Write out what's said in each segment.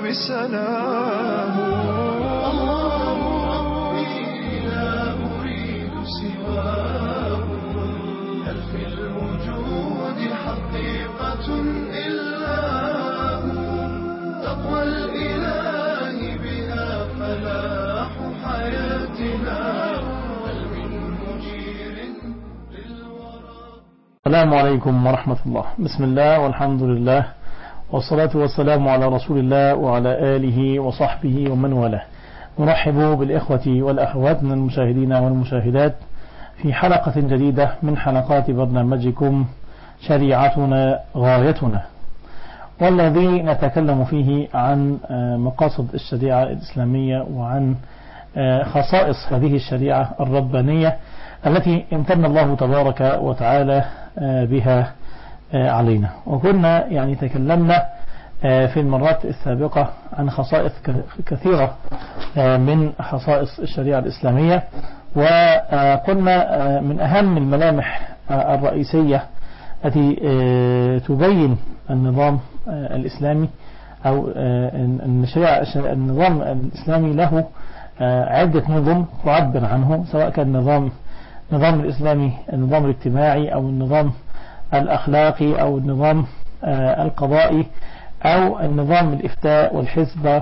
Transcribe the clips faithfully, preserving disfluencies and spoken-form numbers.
بسلام. الله ربي لا أريد سواه، هل في الوجود حقيقة إلا هو؟ تقوى الإله بها فلاح حياتنا، هل من مجير للورى. السلام عليكم ورحمة الله. بسم الله والحمد لله والصلاة والسلام على رسول الله وعلى آله وصحبه ومن والاه. نرحب بالإخوة والأخوات من المشاهدين والمشاهدات في حلقة جديدة من حلقات برنامجكم شريعتنا غايتنا، والذي نتكلم فيه عن مقاصد الشريعة الإسلامية وعن خصائص هذه الشريعة الربانية التي امتن الله تبارك وتعالى بها علينا. وكنا يعني تكلمنا في المرات السابقة عن خصائص كثيرة من خصائص الشريعة الإسلامية، وقلنا من أهم الملامح الرئيسية التي تبين النظام الإسلامي أو النظام الإسلامي له عدة نظم تعبر عنه، سواء كان النظام النظام الإسلامي النظام الاجتماعي أو النظام الأخلاقي أو النظام القضائي أو النظام الإفتاء والحسبة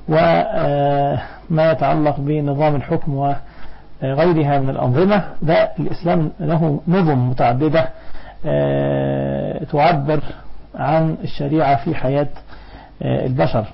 وما يتعلق بنظام الحكم وغيرها من الأنظمة. ده الإسلام له نظم متعددة تعبر عن الشريعة في حياة البشر.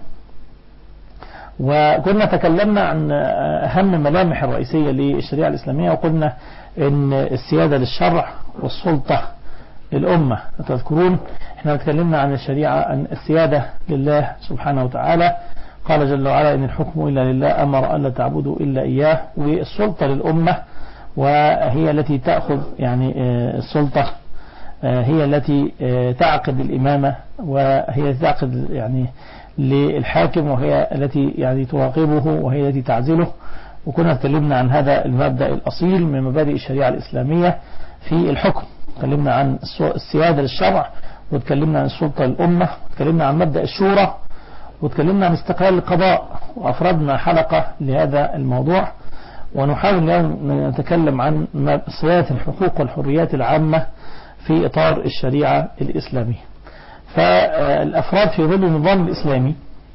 وكنا تكلمنا عن أهم ملامح الرئيسية للشريعة الإسلامية، وقلنا إن السيادة للشرع والسلطة للأمة. تذكرون احنا تكلمنا عن الشريعة عن السيادة لله سبحانه وتعالى، قال جل وعلا إن الحكم إلا لله أمر ألا تعبدوا إلا إياه. والسلطة للأمة وهي التي تأخذ يعني السلطة هي التي تعقد الإمامة، وهي تعقد يعني للحاكم، وهي التي يعني تراقبه، وهي التي تعزله. وكنا تكلمنا عن هذا المبدأ الأصيل من مبادئ الشريعة الإسلامية في الحكم. تكلمنا عن السيادة للشرع، وتكلمنا عن السلطة للأمة، وتكلمنا عن مبدأ الشورى، وتكلمنا عن استقلال القضاء، وأفردنا حلقة لهذا الموضوع. ونحاول اليوم نتكلم عن صيانة الحقوق والحريات العامة في إطار الشريعة الإسلامية. فالأفراد في ظل النظام الإسلامي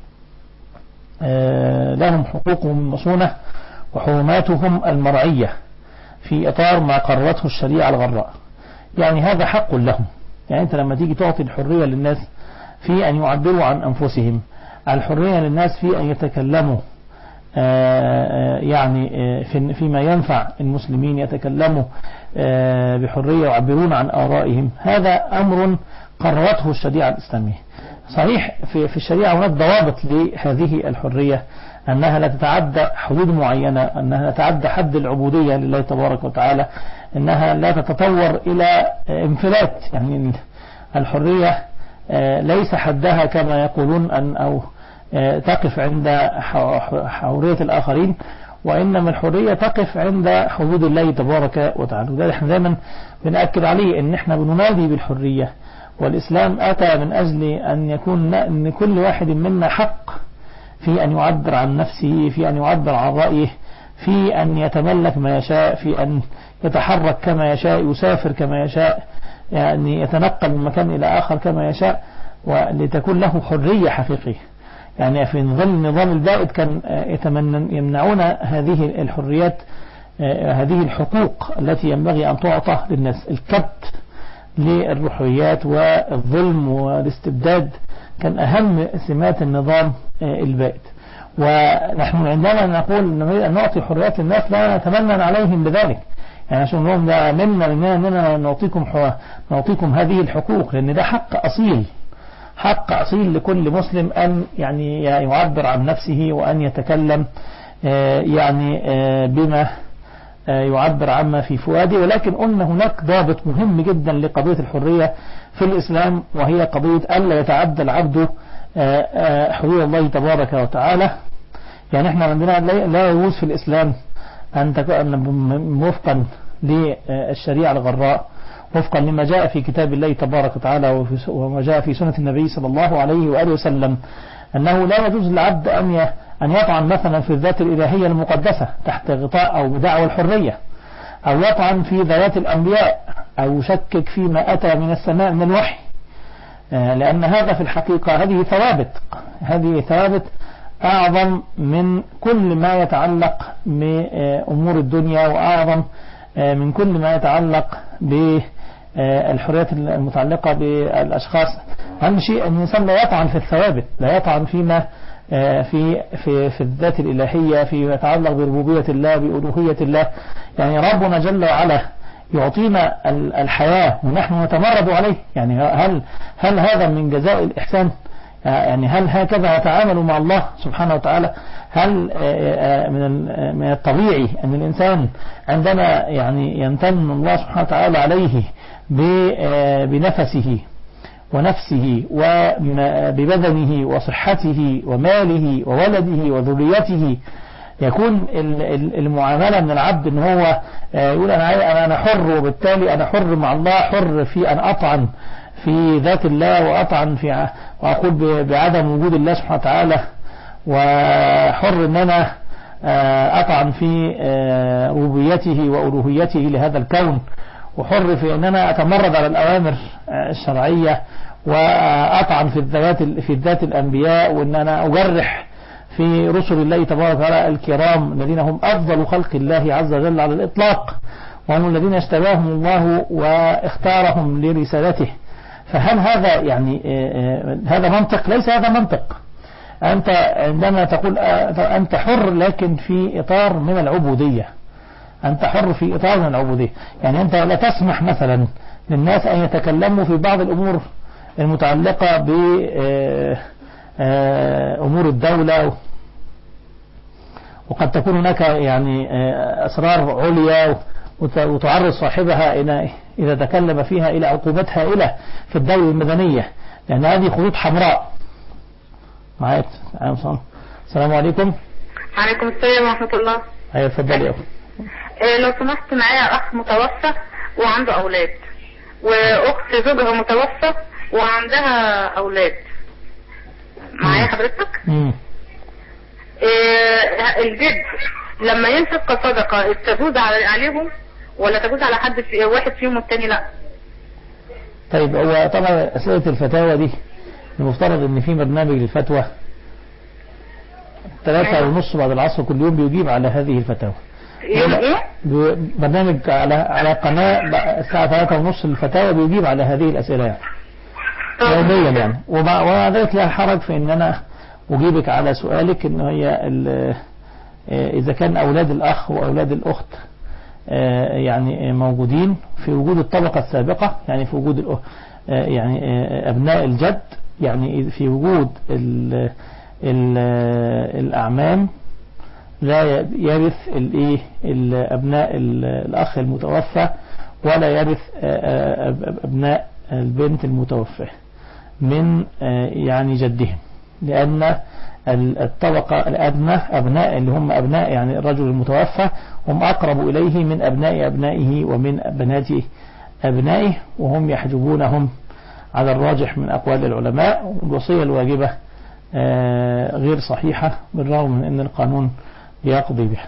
لهم حقوقهم المصونة وحرماتهم المرعية في إطار ما قررته الشريعة الغراء. يعني هذا حق لهم. يعني أنت لما تيجي تعطي الحرية للناس في أن يعبروا عن أنفسهم، الحرية للناس في أن يتكلموا يعني فيما ينفع المسلمين، يتكلموا بحرية ويعبرون عن آرائهم، هذا أمر قررته الشريعة الإسلامية. صحيح في في الشريعة هناك ضوابط لهذه الحرية، أنها لا تتعدى حدود معينة، أنها لا تتعدى حد العبودية لله تبارك وتعالى، أنها لا تتطور إلى انفلات. يعني الحرية ليس حدها كما يقولون أن أو تقف عند حرية الآخرين، وإنما الحرية تقف عند حدود الله تبارك وتعالى. وده احنا دايما بنأكد عليه، ان احنا بننادي بالحرية، والإسلام أتى من أجل أن يكون أن كل واحد منا حق في أن يعبر عن نفسه، في أن يعبر عن رأيه، في أن يتملك ما يشاء، في أن يتحرك كما يشاء، يسافر كما يشاء، يعني يتنقل من مكان إلى آخر كما يشاء، ولتكون له حرية حقيقية. يعني في ظل النظام البائد كان يتمنى يمنعون هذه الحريات، هذه الحقوق التي ينبغي أن تعطى للناس. الكبت للرحريات والظلم والاستبداد كان أهم سمات النظام البائد. ونحن عندما نقول نعطي حريات للناس لا نتمنى عليهم بذلك، يعني عشان نقول ده منا لنا نعطيكم نعطيكم هذه الحقوق، لأن ده حق أصيل، حق أصيل لكل مسلم أن يعني يعبر عن نفسه وأن يتكلم يعني بما يعبر عما في فؤاده. ولكن قلنا هناك ضابط مهم جدا لقضية الحرية في الإسلام، وهي قضية ألا يتعدى العبد حدود الله تبارك وتعالى. يعني احنا عندنا لا يجوز في الإسلام أن تكون وفقا للشريعة الغراء، وفقا لما جاء في كتاب الله تبارك وتعالى وما جاء في سنة النبي صلى الله عليه وآله وسلم، أنه لا يجوز للعبد أن أن يطعن مثلا في الذات الإلهية المقدسة تحت غطاء أو بدعوى الحرية، أو يطعن في ذوات الأنبياء، أو يشكك فيما أتى من السماء من الوحي، لأن هذا في الحقيقة هذه ثوابت هذه ثوابت أعظم من كل ما يتعلق بأمور الدنيا، وأعظم من كل ما يتعلق بالحريات المتعلقة بالأشخاص. أهم شيء أن الإنسان لا يطعن في الثوابت، لا يطعن فيما في في في الذات الإلهية، فيما يتعلق بربوبية الله بألوهية الله. يعني ربنا جل وعلا يعطينا الحياة ونحن نتمرد عليه، يعني هل هل هذا من جزاء الإحسان؟ يعني هل هكذا نتعامل مع الله سبحانه وتعالى؟ هل من من الطبيعي أن الإنسان عندما يعني يمتن الله سبحانه وتعالى عليه بنفسه ونفسه وببدنه وصحته وماله وولده وذريته، يكون المعاملة من العبد ان هو يقول انا انا حر، وبالتالي انا حر مع الله، حر في ان اطعن في ذات الله، واطعن في واقول بعدم وجود الله سبحانه وتعالى، وحر ان انا اطعن في ربوبيته والوهيته لهذا الكون، وحر في ان انا اتمرد على الاوامر الشرعية، واطعن في الذات في الذات الانبياء، وان انا اجرح في رسل الله تبارك وتعالى الكرام الذين هم أفضل خلق الله عز وجل على الإطلاق، وهم الذين اشتباهم الله واختارهم لرسالته. فهل هذا يعني هذا منطق؟ ليس هذا منطق. أنت عندما تقول أنت حر لكن في إطار من العبودية، أنت حر في إطار من العبودية. يعني أنت لا تسمح مثلا للناس أن يتكلموا في بعض الأمور المتعلقة ب أمور الدولة، وقد تكون هناك يعني أسرار عليا وتعرض صاحبها إلى إذا تكلم فيها إلى عقوبات هائلة في الدولة المدنية، لأن هذه خطوط حمراء. معايا السلام عليكم. عليكم السلام ورحمة الله. أيوة اتفضلي. إيه لو سمحت، معايا أخ متوفى وعنده أولاد، وأخت زوجها متوفى وعندها أولاد. معايا حضرتك؟ امم إيه الجد لما ينفق كصدقة تجوز عليهم ولا تجوز على حد في واحد فيهم والتاني لا؟ طيب، هو طبعا أسئلة الفتاوى دي المفترض ان في برنامج للفتوى ثلاثة ونص بعد العصر كل يوم بيجيب على هذه الفتاوى. يوم ايه؟ برنامج على على قناة الساعة ثلاثة ونص الفتاوى بيجيب على هذه الأسئلة يعني يوميا يعني. ومع ذلك لا حرج في ان انا اجيبك على سؤالك ان هي اذا كان اولاد الاخ واولاد الاخت يعني موجودين في وجود الطبقة السابقة، يعني في وجود يعني ابناء الجد، يعني في وجود ال ال الاعمام لا يرث الايه الابناء الاخ المتوفى، ولا يرث ابناء البنت المتوفى من يعني جدهم، لأن الطبقة الأدنى أبناء اللي هم أبناء يعني الرجل المتوفى هم أقرب إليه من أبناء أبنائه ومن بنات أبنائه، وهم يحجبونهم على الراجح من أقوال العلماء. والوصية الواجبة غير صحيحة بالرغم من أن القانون يقضي بها.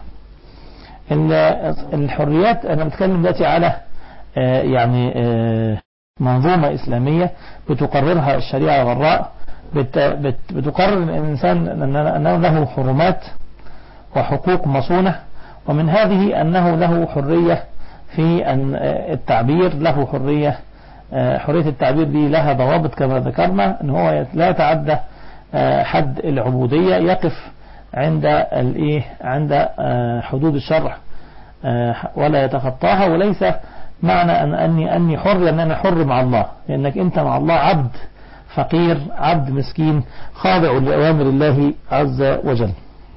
الحريات أنا بتكلم دلوقتي على يعني منظومة إسلامية بتقررها الشريعة الغراء، بتقرر الإنسان أنه له حرمات وحقوق مصونة، ومن هذه أنه له حرية في التعبير، له حرية حرية التعبير دي لها ضوابط كما ذكرنا، أنه هو لا يتعدى حد العبودية، يقف عند الإيه عند حدود الشرع ولا يتخطاها. وليس معنى أن أني أني حر أن أنا حر مع الله، لأنك أنت مع الله عبد فقير، عبد مسكين خاضع لأوامر الله عز وجل.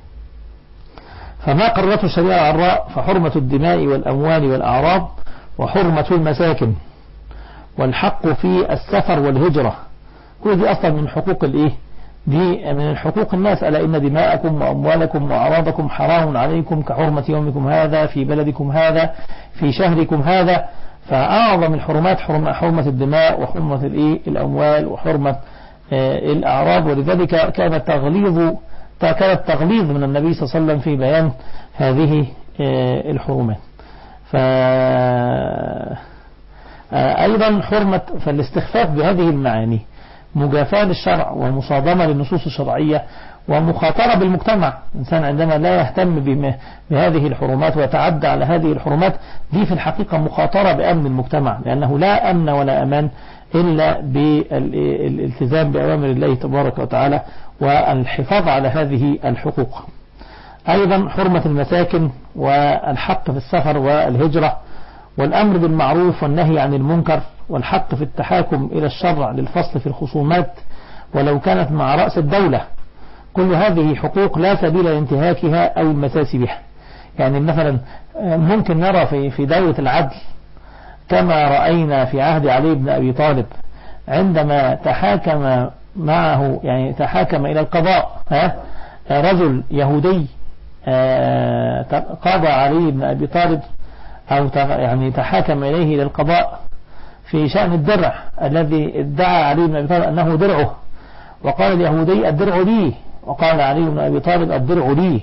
فما قررته الشريعة الغراء فحرمة الدماء والأموال والأعراض، وحرمة المساكن، والحق في السفر والهجرة، كل دي أصلا من حقوق الإيه دي من حقوق الناس. ألا إن دماءكم وأموالكم وأعراضكم حرام عليكم كحرمة يومكم هذا في بلدكم هذا في شهركم هذا. فأعظم الحرمات حرمة, حرمة الدماء وحرمة الإيه الأموال وحرمة الأعراب. ولذلك كان تغليظ كان التغليظ من النبي صلى الله عليه وسلم في بيان هذه الحرمات. فأيضا حرمة فالاستخفاف بهذه المعاني مجافاة للشرع ومصادمة للنصوص الشرعية ومخاطرة بالمجتمع. الإنسان عندما لا يهتم بهذه الحرمات ويتعدى على هذه الحرمات دي في الحقيقة مخاطرة بأمن المجتمع، لأنه لا أمن ولا أمان إلا بالالتزام بأوامر الله تبارك وتعالى والحفاظ على هذه الحقوق. أيضا حرمة المساكن والحق في السفر والهجرة والأمر بالمعروف والنهي عن المنكر والحق في التحاكم إلى الشرع للفصل في الخصومات ولو كانت مع رأس الدولة. كل هذه حقوق لا سبيل لانتهاكها أو المساس بها. يعني مثلا ممكن نرى في في دولة العدل كما رأينا في عهد علي بن أبي طالب عندما تحاكم معه يعني تحاكم إلى القضاء ها رجل يهودي قاضى علي بن أبي طالب أو يعني تحاكم إليه للقضاء في شأن الدرع الذي ادعى علي بن أبي طالب أنه درعه، وقال اليهودي الدرع لي، وقال علي بن أبي طالب الدرع لي.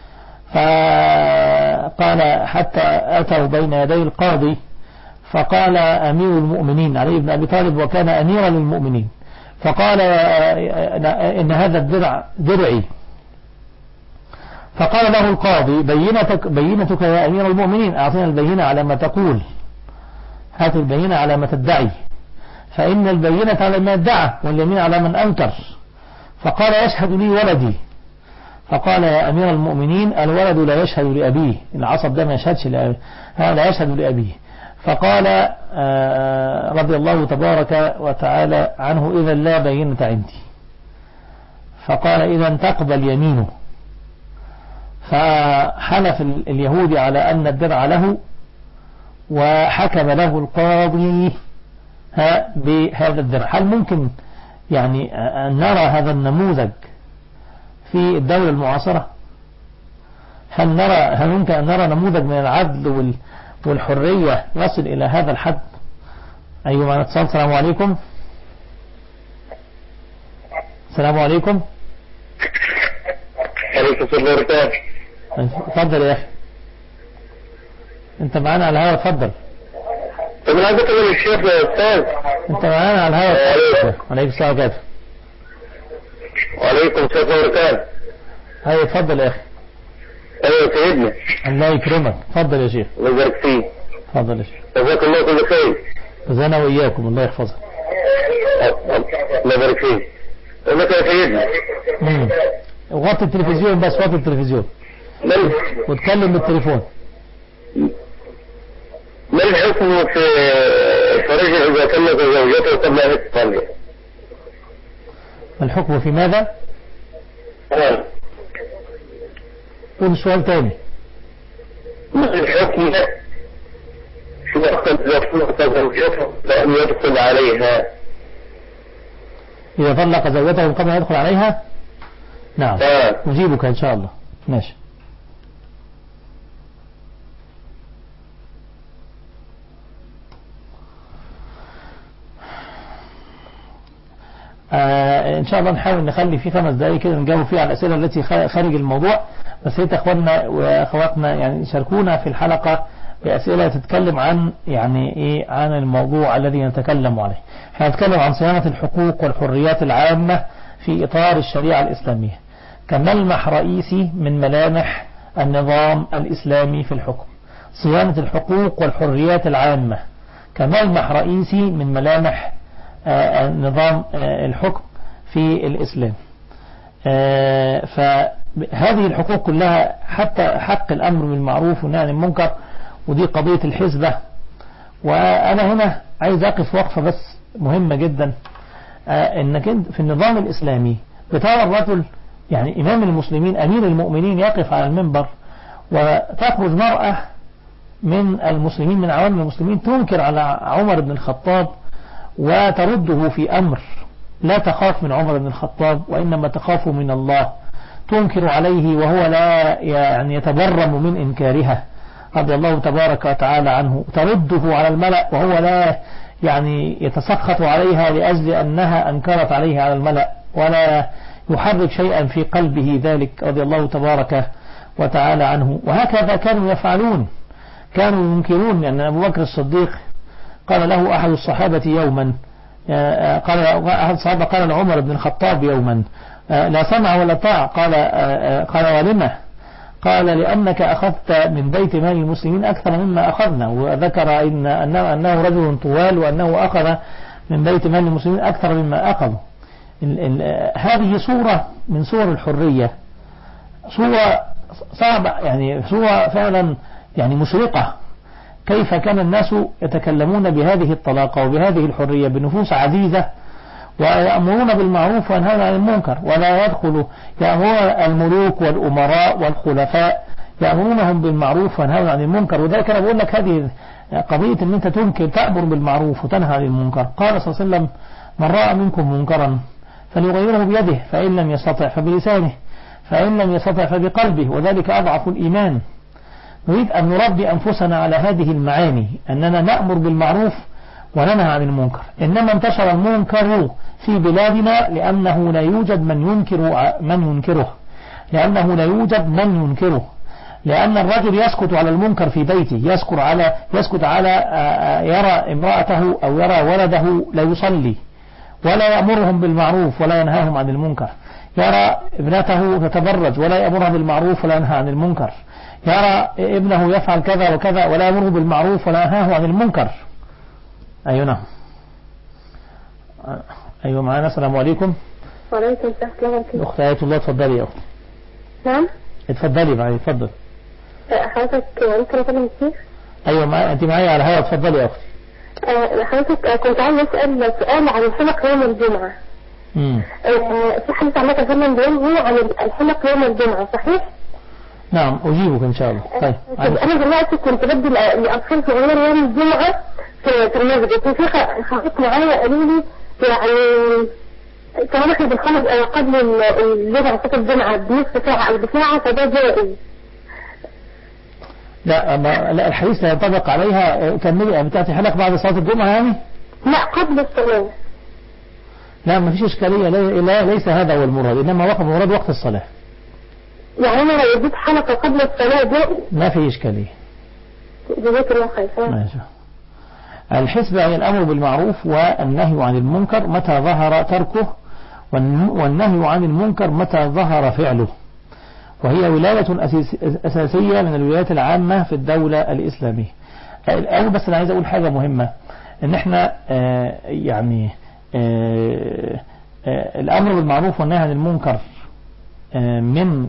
فقال حتى أتوا بين يدي القاضي فقال أمير المؤمنين علي بن أبي طالب وكان أميرا للمؤمنين فقال إن هذا الدرع درعي. فقال له القاضي بينتك, بينتك يا أمير المؤمنين، أعطينا البينة على ما تقول، هات البينة على ما تدعي، فإن البينة على ما ادعى واليمين على من أنكر. فقال يشهد لي ولدي. فقال يا أمير المؤمنين الولد لا يشهد لأبيه، العصب ده ما يشهدش لأبيه، لا يشهد لأبيه. فقال رضي الله تبارك وتعالى عنه إذا لا بينة عندي. فقال إذا تقبل يمينه. فحلف اليهودي على أن الدرع له وحكم له القاضي بهذا الدرع. هل ممكن يعني أن نرى هذا النموذج في الدولة المعاصرة؟ هل نرى هل ممكن أن نرى نموذج من العدل والحرية يصل إلى هذا الحد؟ أيوة معنا اتصال. السلام عليكم. السلام عليكم. عليكم السلام ورحمة. اتفضل يا أخي، أنت معانا على الهواء، اتفضل. طب أنا عايز أكلم الشيخ يا أستاذ. أنت معانا على الهواء. عليكم السلام ورحمة. وعليكم السلام ورحمة. أيوة اتفضل يا أخي. أيوة سيدنا. الله يكرمك، اتفضل يا شيخ. الله يبارك فيك. اتفضل يا شيخ. جزاك الله كل خير. جزانا وإياكم، الله يحفظك. الله يبارك فيك. لك يا سيدنا. امم وغطي التلفزيون بس، وطي التلفزيون. من؟ واتكلم بالتليفون. ما الحكم في فرجل إذا كلف زوجته قبل أن تصلي؟ الحكم في ماذا؟ آه. قول سؤال تاني. ما الحكم في وقت إذا طلق زوجته فأن يدخل عليها؟ إذا طلق زوجته قبل أن يدخل عليها؟ نعم. آه. نجيبك إن شاء الله. ماشي. آه إن شاء الله نحاول نخلي في خمس دقائق كده نجاوب فيها على الأسئلة التي خارج الموضوع، بس هي إخواننا وأخواتنا يعني شاركونا في الحلقة بأسئلة تتكلم عن يعني إيه عن الموضوع الذي نتكلم عليه. هنتكلم عن صيانة الحقوق والحريات العامة في إطار الشريعة الإسلامية كملمح رئيسي من ملامح النظام الإسلامي في الحكم. صيانة الحقوق والحريات العامة كملمح رئيسي من ملامح نظام الحكم في الإسلام. فهذه الحقوق كلها حتى حق الأمر بالمعروف والنهي عن المنكر، ودي قضية الحزبة. وأنا هنا عايز أقف وقفة بس مهمة جدا، إنك في النظام الإسلامي بترى الرجل يعني إمام المسلمين أمير المؤمنين يقف على المنبر وتخرج مرأة من المسلمين من عوام المسلمين تنكر على عمر بن الخطاب وترده في أمر. لا تخاف من عمر بن الخطاب وإنما تخاف من الله. تنكر عليه وهو لا يعني يتبرم من إنكارها رضي الله تبارك وتعالى عنه. ترده على الملأ وهو لا يعني يتسخط عليها لأجل أنها أنكرت عليه على الملأ، ولا يحرك شيئا في قلبه ذلك رضي الله تبارك وتعالى عنه. وهكذا كانوا يفعلون، كانوا ينكرون. لأن أبو بكر الصديق قال له أحد الصحابة يوما، قال أحد الصحابة قال لعمر بن الخطاب يوما لا سمع ولا طاعة، قال قال ولمه؟ قال لأنك أخذت من بيت مال المسلمين أكثر مما أخذنا، وذكر إن أنه, أنه رجل طوال وأنه أخذ من بيت مال المسلمين أكثر مما أخذوا. هذه صورة من صور الحرية، صورة صعبة، يعني صورة فعلا يعني مشرقة. كيف كان الناس يتكلمون بهذه الطلاقة وبهذه الحرية بنفوس عزيزة، ويأمرون بالمعروف وينهون عن المنكر، ولا يدخل يأمرون الملوك والأمراء والخلفاء يأمرونهم بالمعروف وينهون عن المنكر. وذلك أنا بقول لك هذه قضية أن أنت تنكر تأمر بالمعروف وتنهى عن المنكر. قال صلى الله عليه وسلم من رأى منكم منكرا فليغيره بيده، فإن لم يستطع فبلسانه، فإن لم يستطع فبقلبه، وذلك أضعف الإيمان. نريد أن نربي أنفسنا على هذه المعاني، أننا نأمر بالمعروف وننهى عن المنكر. إنما انتشر المنكر في بلادنا لأنه لا يوجد من ينكر من ينكره، لأنه لا يوجد من ينكره، لأن الرجل يسكت على المنكر في بيته، يسكت على يسكت على يرى امرأته أو يرى ولده لا يصلي ولا يأمرهم بالمعروف ولا ينهاهم عن المنكر، يرى ابنته تتبرج ولا يأمرها بالمعروف ولا ينهى عن المنكر، يرى ابنه يفعل كذا وكذا ولا يأمره بالمعروف ولا ينهاه عن المنكر. أيوة نعم. أيوة معانا. السلام عليكم. وعليكم السلام. أخت آية الله تفضلي يا أختي. نعم. اتفضلي معي. اتفضل. حضرتك ممكن أكلم الشيخ؟ أيوة معي. أنت معي على الهواء. اتفضلي يا أختي. حضرتك كنت عايز أسأل سؤال عن الحلق يوم الجمعة. امم في حديث عن النبي صلى الله عليه وسلم عن الحلق يوم الجمعة، صحيح؟ نعم أجيبك إن شاء الله. طيب أنا دلوقتي كنت بدي لأطفال صغيرين يوم الجمعة في في المسجد، وفي خطيب معايا قالوا لي يعني كمان احنا بنخلص قبل الجمعة صلاة الجمعة بنصف ساعة أو بساعة، فده جائز. لا ما لا الحديث لا ينطبق عليها. كملي بتاعتي حلق بعد صلاة الجمعة يعني؟ لا قبل الصلاة. لا ما فيش إشكالية، لا ليس هذا هو المراد، إنما وقت المراد وقت الصلاة. يعني أنا لو اديت حلقة قبل الصلاة جائز؟ ما في إشكالية. جزاك الله خير. ماشي. الحسبة هي الأمر بالمعروف والنهي عن المنكر متى ظهر تركه، والنهي عن المنكر متى ظهر فعله، وهي ولاية أساسية من الولايات العامة في الدولة الإسلامية. الأول بس أنا عايز أقول حاجة مهمة، إن إحنا آه يعني آه آه الأمر بالمعروف والنهي عن المنكر آه من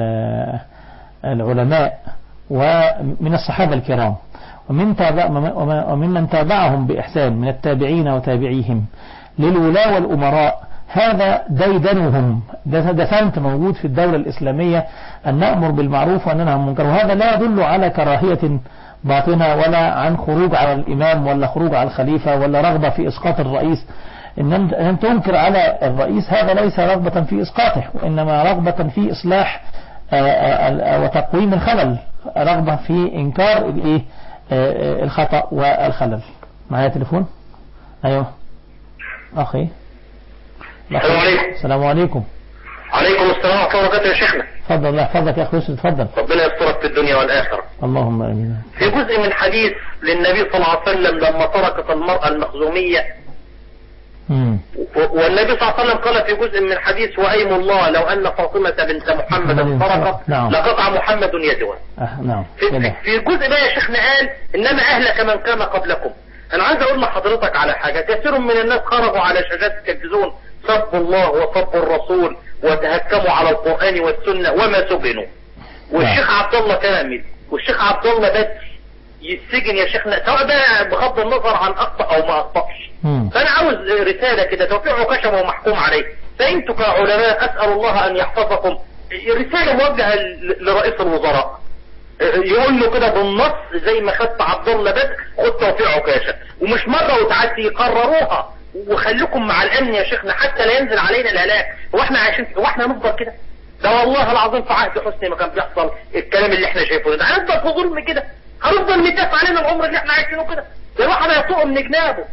العلماء ومن الصحابة الكرام ومن تابع وممن تابعهم بإحسان من التابعين وتابعيهم للولاة والأمراء، هذا ديدنهم دفنت موجود في الدولة الإسلامية أن نأمر بالمعروف وننهى عن المنكر. وهذا لا يدل على كراهية باطنة ولا عن خروج على الإمام ولا خروج على الخليفة ولا رغبة في إسقاط الرئيس. إن أن تنكر على الرئيس هذا ليس رغبة في إسقاطه، وإنما رغبة في إصلاح وتقويم الخلل، رغبة في إنكار الخطأ والخلل. معايا تليفون؟ أيوه أخي. السلام عليكم. السلام عليكم. عليكم السلام ورحمة الله وبركاته يا شيخنا. تفضل. الله يحفظك يا أخي يوسف. تفضل. ربنا يسترك في الدنيا والآخرة. اللهم آمين. في جزء من حديث للنبي صلى الله عليه وسلم لما تركت المرأة المخزومية، امم والنبي صلى الله عليه وسلم قال في جزء من حديث وأيم الله لو أن فاطمة بنت محمد سرقت نعم. لقطع محمد يدها. أه نعم. في, في جزء بقى يا شيخنا قال إنما أهلك من كان قبلكم. أنا عايز أقول لحضرتك على حاجة، كثير من الناس خرجوا على شاشات التلفزيون سبوا الله وسبوا الرسول وتهكموا على القرآن والسنة وما سجنوا، والشيخ عبد الله كامل والشيخ عبد الله بدر يتسجن يا شيخنا، سواء بقى بغض النظر عن أخطأ أو ما أخطأش. فأنا عاوز رسالة كده، توقيع كشف ومحكوم عليه، فأنتوا كعلماء أسأل الله أن يحفظكم، رسالة موجهة لرئيس الوزراء يقول له كده بالنص زي ما خدت عبد الله بدر خد توقيع عكاشة، ومش مرة وتعدي يقرروها، وخليكم مع الأمن يا شيخنا حتى لا ينزل علينا الهلاك. واحنا عايشين واحنا هنفضل كده؟ ده والله العظيم في عهد حسني ما كان بيحصل الكلام اللي احنا شايفينه ده. هنفضل في ظلم كده؟ هنفضل نتدافع علينا العمر اللي احنا عايشينه كده؟ الواحد هيطوق من جنابه.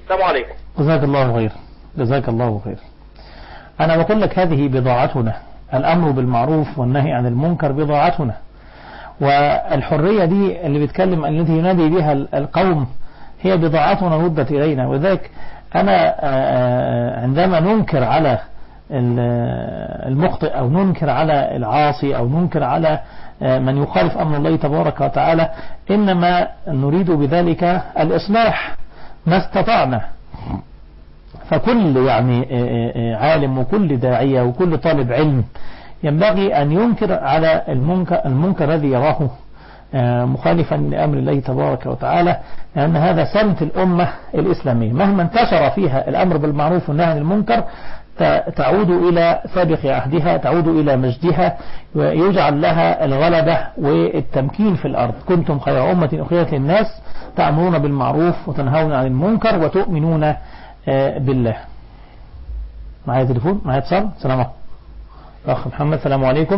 السلام عليكم. جزاك الله خير. جزاك الله خير. أنا بقول لك هذه بضاعتنا، الأمر بالمعروف والنهي عن المنكر بضاعتنا، والحرية دي اللي بيتكلم التي ينادي بها القوم هي بضاعتنا ردت إلينا. وذلك أنا عندما ننكر على المخطئ أو ننكر على العاصي أو ننكر على من يخالف أمر الله تبارك وتعالى إنما نريد بذلك الإصلاح ما استطعنا. فكل يعني عالم وكل داعية وكل طالب علم ينبغي أن ينكر على المنكر, المنكر الذي يراه مخالفا لأمر الله تبارك وتعالى، لأن هذا سمت الأمة الإسلامية. مهما انتشر فيها الأمر بالمعروف والنهي عن المنكر تعود إلى سابق عهدها، تعود إلى مجدها، ويجعل لها الغلبة والتمكين في الأرض. كنتم خير أمة أخرجت للناس تأمرون بالمعروف وتنهون عن المنكر وتؤمنون بالله. معايا تليفون، معايا اتصال. السلام عليكم أخ محمد. السلام عليكم.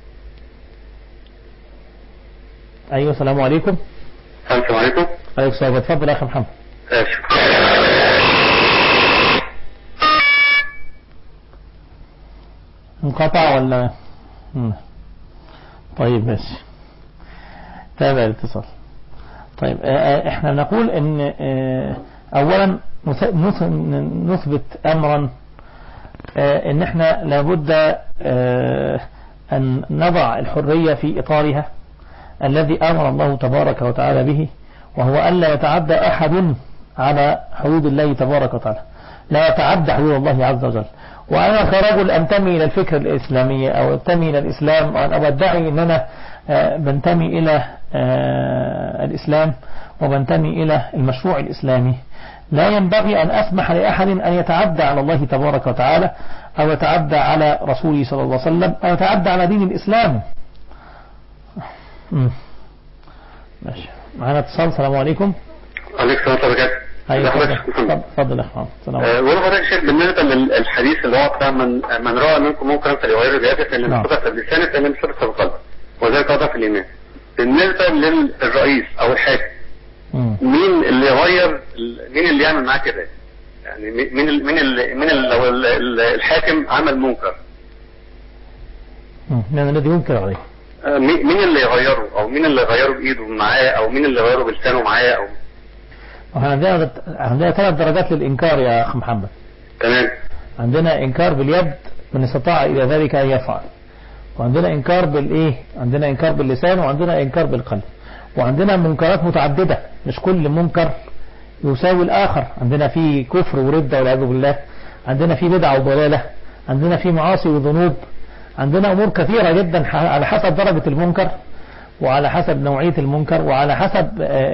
أيوة السلام عليكم. السلام عليكم. عليكم السلام. اتفضل أخ محمد. انقطع ولا؟ مم. طيب ماشي. تابع الاتصال. طيب احنا نقول ان اولا نثبت امرا ان احنا لابد ان نضع الحرية في اطارها الذي امر الله تبارك وتعالى به، وهو الا يتعدى احد على حدود الله تبارك وتعالى، لا يتعدى حدود الله عز وجل. وأنا كرجل أنتمي إلى الفكر الإسلامي أو أنتمي إلى الإسلام أو أدعي أن أنا بنتمي إلى الإسلام وبنتمي إلى المشروع الإسلامي، لا ينبغي أن أسمح لأحد أن يتعدى على الله تبارك وتعالى أو يتعدى على رسوله صلى الله عليه وسلم أو يتعدى على دين الإسلام. ماشي. معنا اتصال. السلام عليكم. عليكم السلام ورحمة الله وبركاته. ايوه اتفضل يا اخوان. السلام عليكم. وانا حضرتك شايف بالنسبه للحديث اللي هو بتاع من من راى منكم منكرا فليغيره بيده فان الصدق في اللسان فان الصدق في القلب وذلك واضح في الايمان. بالنسبه للرئيس او الحاكم مين اللي يغير، مين اللي يعمل معاه كده؟ يعني مين ال مين ال مين ال لو الحاكم عمل منكر مين الذي ينكر عليه؟ مين اللي يغيره او مين اللي يغيره بايده معاه او مين اللي يغيره بلسانه معاه او عندنا عندنا ثلاث درجات للإنكار يا أخ محمد. تمام. عندنا إنكار باليد من استطاع إلى ذلك أن يفعل، وعندنا إنكار بالإيه، عندنا إنكار باللسان، وعندنا إنكار بالقلب، وعندنا منكرات متعددة، مش كل منكر يساوي الآخر. عندنا في كفر وردة والعياذ بالله، عندنا في بدعة وضلالة، عندنا في معاصي وذنوب، عندنا أمور كثيرة جدا على حسب درجة المنكر وعلى حسب نوعية المنكر وعلى حسب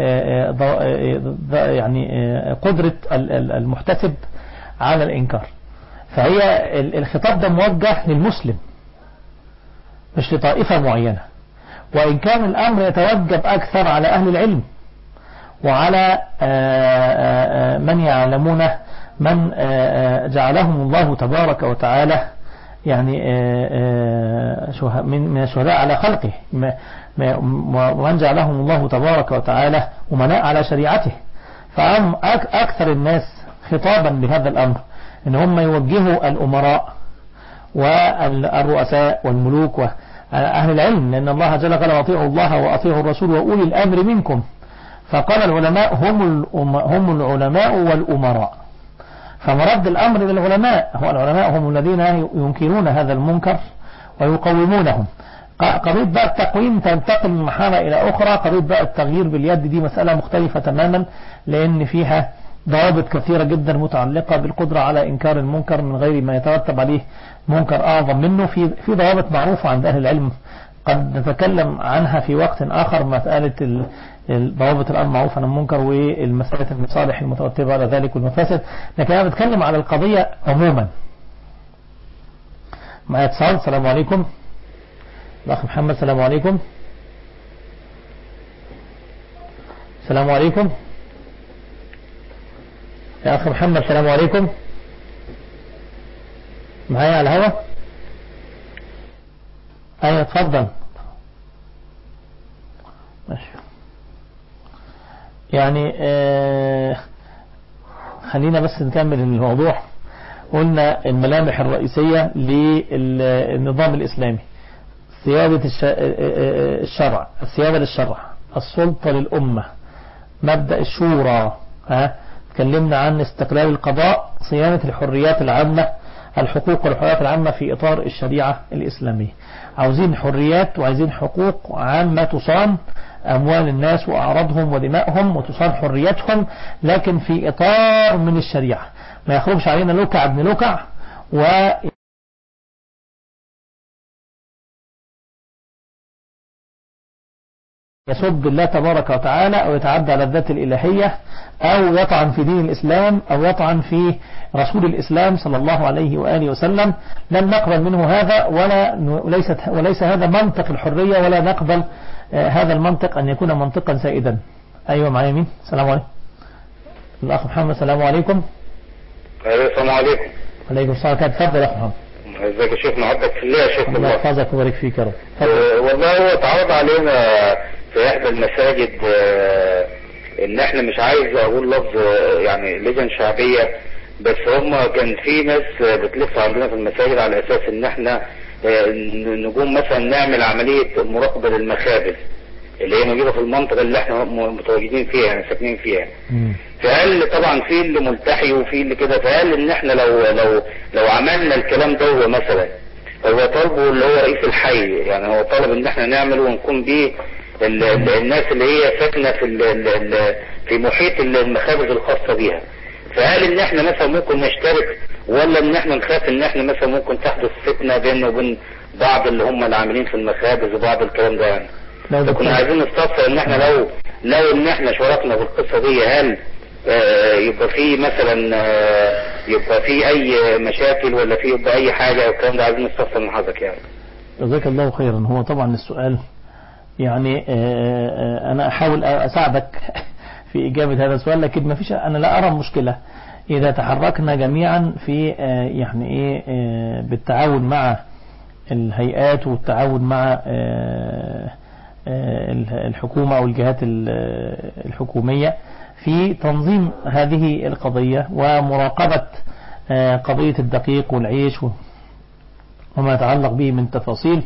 يعني قدرة المحتسب على الإنكار. فهي الخطاب ده موجه للمسلم مش لطائفة معينة، وإن كان الأمر يتوجب أكثر على أهل العلم وعلى من يعلمون من جعلهم الله تبارك وتعالى يعني من الشهداء على خلقه، ومن جعلهم الله تبارك وتعالى أمناء على شريعته. فهم أكثر الناس خطابا بهذا الأمر إن هم يوجهوا الأمراء والرؤساء والملوك وأهل العلم، لأن الله جل وعلا أطيعوا الله وأطيعوا الرسول وأولي الأمر منكم. فقال العلماء هم هم العلماء والأمراء، فمرد الأمر للعلماء، هو العلماء هم الذين ينكرون هذا المنكر ويقومونهم. قضية بقى التقويم تنتقل من مرحلة إلى أخرى. قضية بقى التغيير باليد دي مسألة مختلفة تماما، لأن فيها ضوابط كثيرة جدا متعلقة بالقدرة على إنكار المنكر من غير ما يترتب عليه منكر أعظم منه. في في ضوابط معروفة عند أهل العلم قد نتكلم عنها في وقت آخر، مسألة الضوابط الأمر معروف عن المنكر والمسألة المصالح المترتبة على ذلك والمفاسد، لكن أنا بتكلم على القضية عموما. معايا اتصال. السلام عليكم الأخ محمد. السلام عليكم. السلام عليكم يا أخ محمد. السلام عليكم. معايا على الهوا؟ أيوة اتفضل. ماشي. يعني آه خلينا بس نكمل الموضوع. قلنا الملامح الرئيسية للنظام الإسلامي: سيادة الشرع، السيادة للشرع، السلطة للأمة، مبدأ الشورى، ها تكلمنا عن استقلال القضاء، صيانة الحريات العامة، الحقوق والحريات العامة في إطار الشريعة الإسلامية. عاوزين حريات وعايزين حقوق عامة تصان أموال الناس وأعراضهم ودمائهم وتصان حرياتهم، لكن في إطار من الشريعة، ما يخرجش علينا لكع ابن لكع و يسب الله تبارك وتعالى أو يتعدى على الذات الإلهية أو يطعن في دين الإسلام أو يطعن في رسول الإسلام صلى الله عليه وآله وسلم. لن نقبل منه هذا، ولا وليست وليس هذا منطق الحرية، ولا نقبل هذا المنطق أن يكون منطقا سائدا. أيوة معايا مين؟ السلام عليكم. الأخ محمد. السلام عليكم. السلام عليكم. عليكم السلام. تفضل يا أخ محمد. ازيك يا شيخ؟ معبدك في الله يا شيخ. الله يحفظك ويبارك فيك يا رب. أه والله هو اتعرض علينا في احدى المساجد أه ان احنا مش عايز اقول لفظ يعني لجنة شعبية، بس هم كان في ناس بتلف عندنا في المساجد على اساس ان احنا أه نقوم مثلا نعمل عملية مراقبة للمخابز اللي هي موجودة في المنطقة اللي احنا متواجدين فيها يعني ساكنين فيها. فقال طبعا في اللي ملتحي وفي اللي كده، فقال ان احنا لو لو لو عملنا الكلام ده مثلا، هو طلبه اللي هو رئيس الحي، يعني هو طلب ان احنا نعمله ونكون بيه ال ال الناس اللي هي ساكنة في ال ال في محيط المخابز الخاصة بيها. فقال ان احنا مثلا ممكن نشترك، ولا ان احنا نخاف ان احنا مثلا ممكن تحدث فتنة بيننا وبين بعض اللي هم العاملين في المخابز وبعض الكلام ده يعني. فكنا عايزين نستفسر ان احنا لو لو ان احنا شاركنا في القصة دي، هل آه يبقى في مثلا آه يبقى في اي مشاكل ولا في يبقى اي حاجة والكلام ده؟ عايزين نستفسر من حضرتك يعني. جزاك الله خيرا. هو طبعا السؤال يعني آه انا احاول اساعدك في اجابة هذا السؤال، لكن ما فيش، انا لا ارى مشكلة اذا تحركنا جميعا في آه يعني ايه آه بالتعاون مع الهيئات والتعاون مع آه الحكومة أو الجهات الحكومية في تنظيم هذه القضية ومراقبة قضية الدقيق والعيش وما يتعلق به من تفاصيل،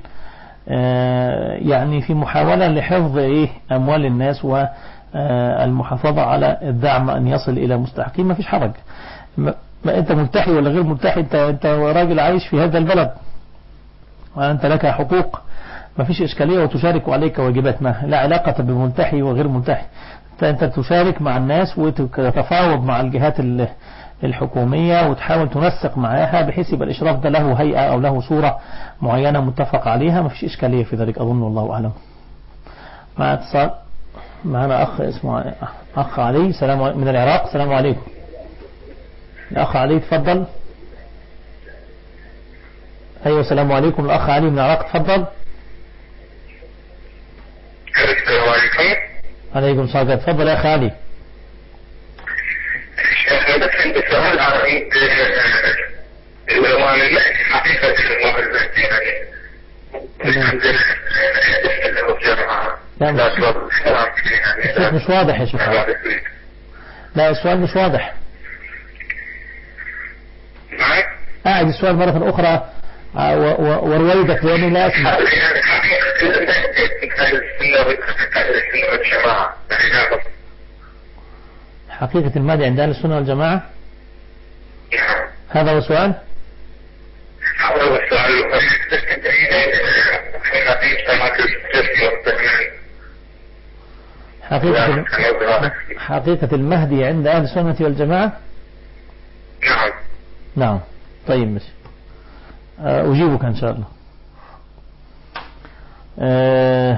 يعني في محاولة لحفظ إيه أموال الناس والمحافظة على الدعم أن يصل إلى مستحقين. ما فيش حرج، ما أنت ملتحي ولا غير ملتحي، أنت أنت راجل عايش في هذا البلد وأنت لك حقوق، ما فيش إشكالية، وتشارك عليك واجبات، ما لا علاقة بملتحي وغير ملتحي. أنت تشارك مع الناس وتتفاوض مع الجهات الحكومية وتحاول تنسق معها بحيث يبقى الإشراف ده له هيئة أو له صورة معينة متفق عليها، ما فيش إشكالية في ذلك أظن، والله أعلم. مع اتصال معنا أخ اسمه أخ علي سلام من العراق. السلام عليكم. الأخ علي تفضل. أيوة السلام عليكم. الأخ علي من العراق تفضل. السلام عليكم. عليكم السلام. تفضل يا أخي علي. شيخ بس عندي سؤال عن المعاملات حقيقة المعاملات يعني لا الصوت مش واضح يا شيخ. لا السؤال مش واضح. أعد السؤال مرة أخرى ورويدك لأني لا أسمع. حقيقة المهدي عند أهل السنة والجماعة؟ هذا هو السؤال؟ هذا هو السؤال. حقيقة حقيقة المهدي عند أهل السنة والجماعة؟ نعم. نعم. طيب ماشي، أجيبك إن شاء الله. أه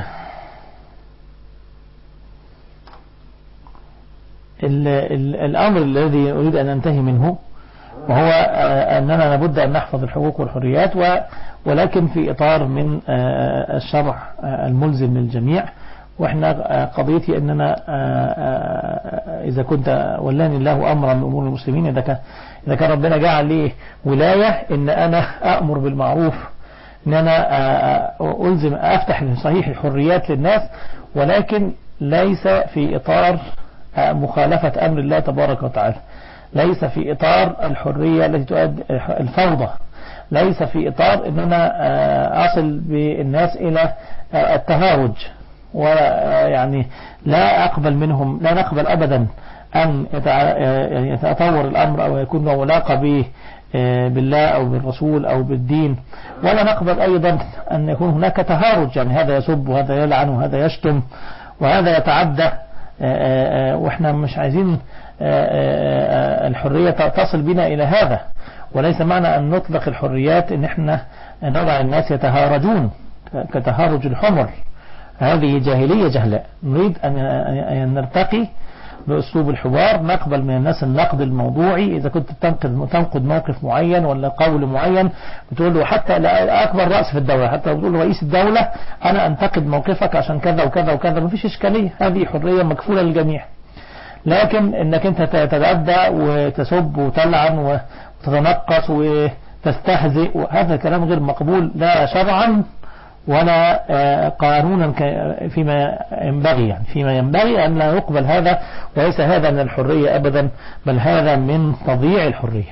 ال ال الأمر الذي أريد أن أنتهي منه وهو أننا لابد أن نحفظ الحقوق والحريات، ولكن في إطار من الشرع الملزم للجميع. وإحنا قضيتي أننا إذا كنت ولاني الله أمرا من أمور المسلمين، إذا كان إذا كان ربنا جعل لي ولاية إن أنا أأمر بالمعروف، إن أنا ألزم أفتح صحيح الحريات للناس، ولكن ليس في إطار مخالفة أمر الله تبارك وتعالى. ليس في إطار الحرية التي تؤدي الفوضى، ليس في إطار أن أنا أصل بالناس إلى التهاوج، ويعني لا أقبل منهم، لا نقبل أبدا أن يتطور الأمر أو يكون له علاقة به بالله أو بالرسول أو بالدين، ولا نقبل أيضا أن يكون هناك تهارج، يعني هذا يسب وهذا يلعن وهذا يشتم وهذا يتعدى، وإحنا مش عايزين الحرية تصل بنا إلى هذا. وليس معنى أن نطلق الحريات أن احنا نضع الناس يتهارجون كتهارج الحمر، هذه جاهلية جهلاء. نريد أن نرتقي بأسلوب الحوار، نقبل من الناس النقد الموضوعي. إذا كنت تنقد تنقد موقف معين ولا قول معين بتقول له، حتى أكبر رأس في الدولة، حتى لو بتقول له رئيس الدولة أنا أنتقد موقفك عشان كذا وكذا وكذا، ما فيش إشكالية، هذه حرية مكفولة للجميع. لكن إنك أنت تتعدى وتسب وتلعن وتتنقص وتستهزئ، وهذا كلام غير مقبول لا شرعا ولا قانونا فيما ينبغي، يعني فيما ينبغي أن لا يقبل هذا، وليس هذا من الحرية أبدا، بل هذا من تضييع الحرية.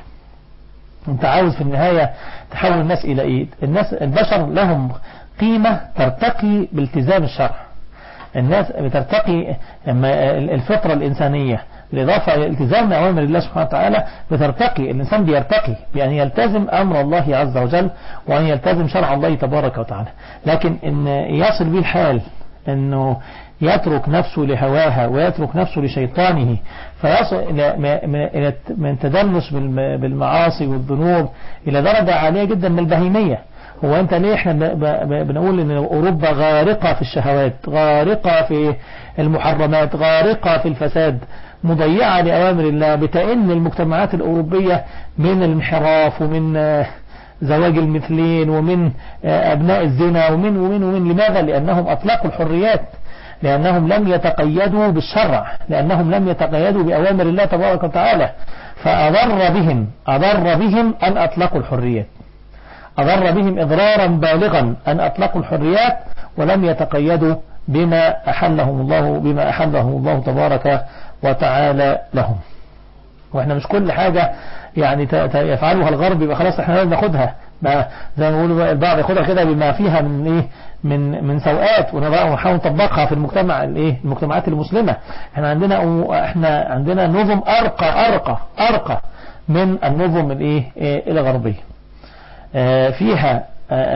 أنت عاوز في النهاية تحول الناس إلى إيه؟ الناس البشر لهم قيمة ترتقي بالتزام الشرع، الناس بترتقي الفطرة الإنسانية بالإضافة إلى التزام أوامر الله سبحانه وتعالى، بترتقي الإنسان، بيرتقي بأن يلتزم أمر الله عز وجل وأن يلتزم شرع الله تبارك وتعالى. لكن إن يصل به الحال أنه يترك نفسه لهواها ويترك نفسه لشيطانه، فيصل إلى من تدنس بالمعاصي والذنوب إلى درجة عالية جدا من البهيمية. هو أنت ليه احنا بنقول ان أوروبا غارقة في الشهوات، غارقة في المحرمات، غارقة في الفساد، مضيعة لأوامر الله، بتأن المجتمعات الأوروبية من الانحراف ومن زواج المثلين ومن أبناء الزنا ومن ومن ومن لماذا؟ لأنهم أطلقوا الحريات، لأنهم لم يتقيدوا بالشرع، لأنهم لم يتقيدوا بأوامر الله تبارك وتعالى، فأضر بهم أضر بهم أن أطلقوا الحريات، أضر بهم إضرارا بالغا أن أطلقوا الحريات ولم يتقيدوا بما أحلهم الله بما أحله الله تبارك وتعالى لهم. وإحنا مش كل حاجة يعني يفعلها الغرب يبقى خلاص إحنا لازم ناخدها، زي ما بيقولوا البعض ياخدها كده بما فيها من إيه من من سوءات، ونحاول نطبقها في المجتمع الإيه المجتمعات المسلمة. إحنا عندنا إحنا عندنا نظم أرقى أرقى أرقى من النظم الإيه الغربية، فيها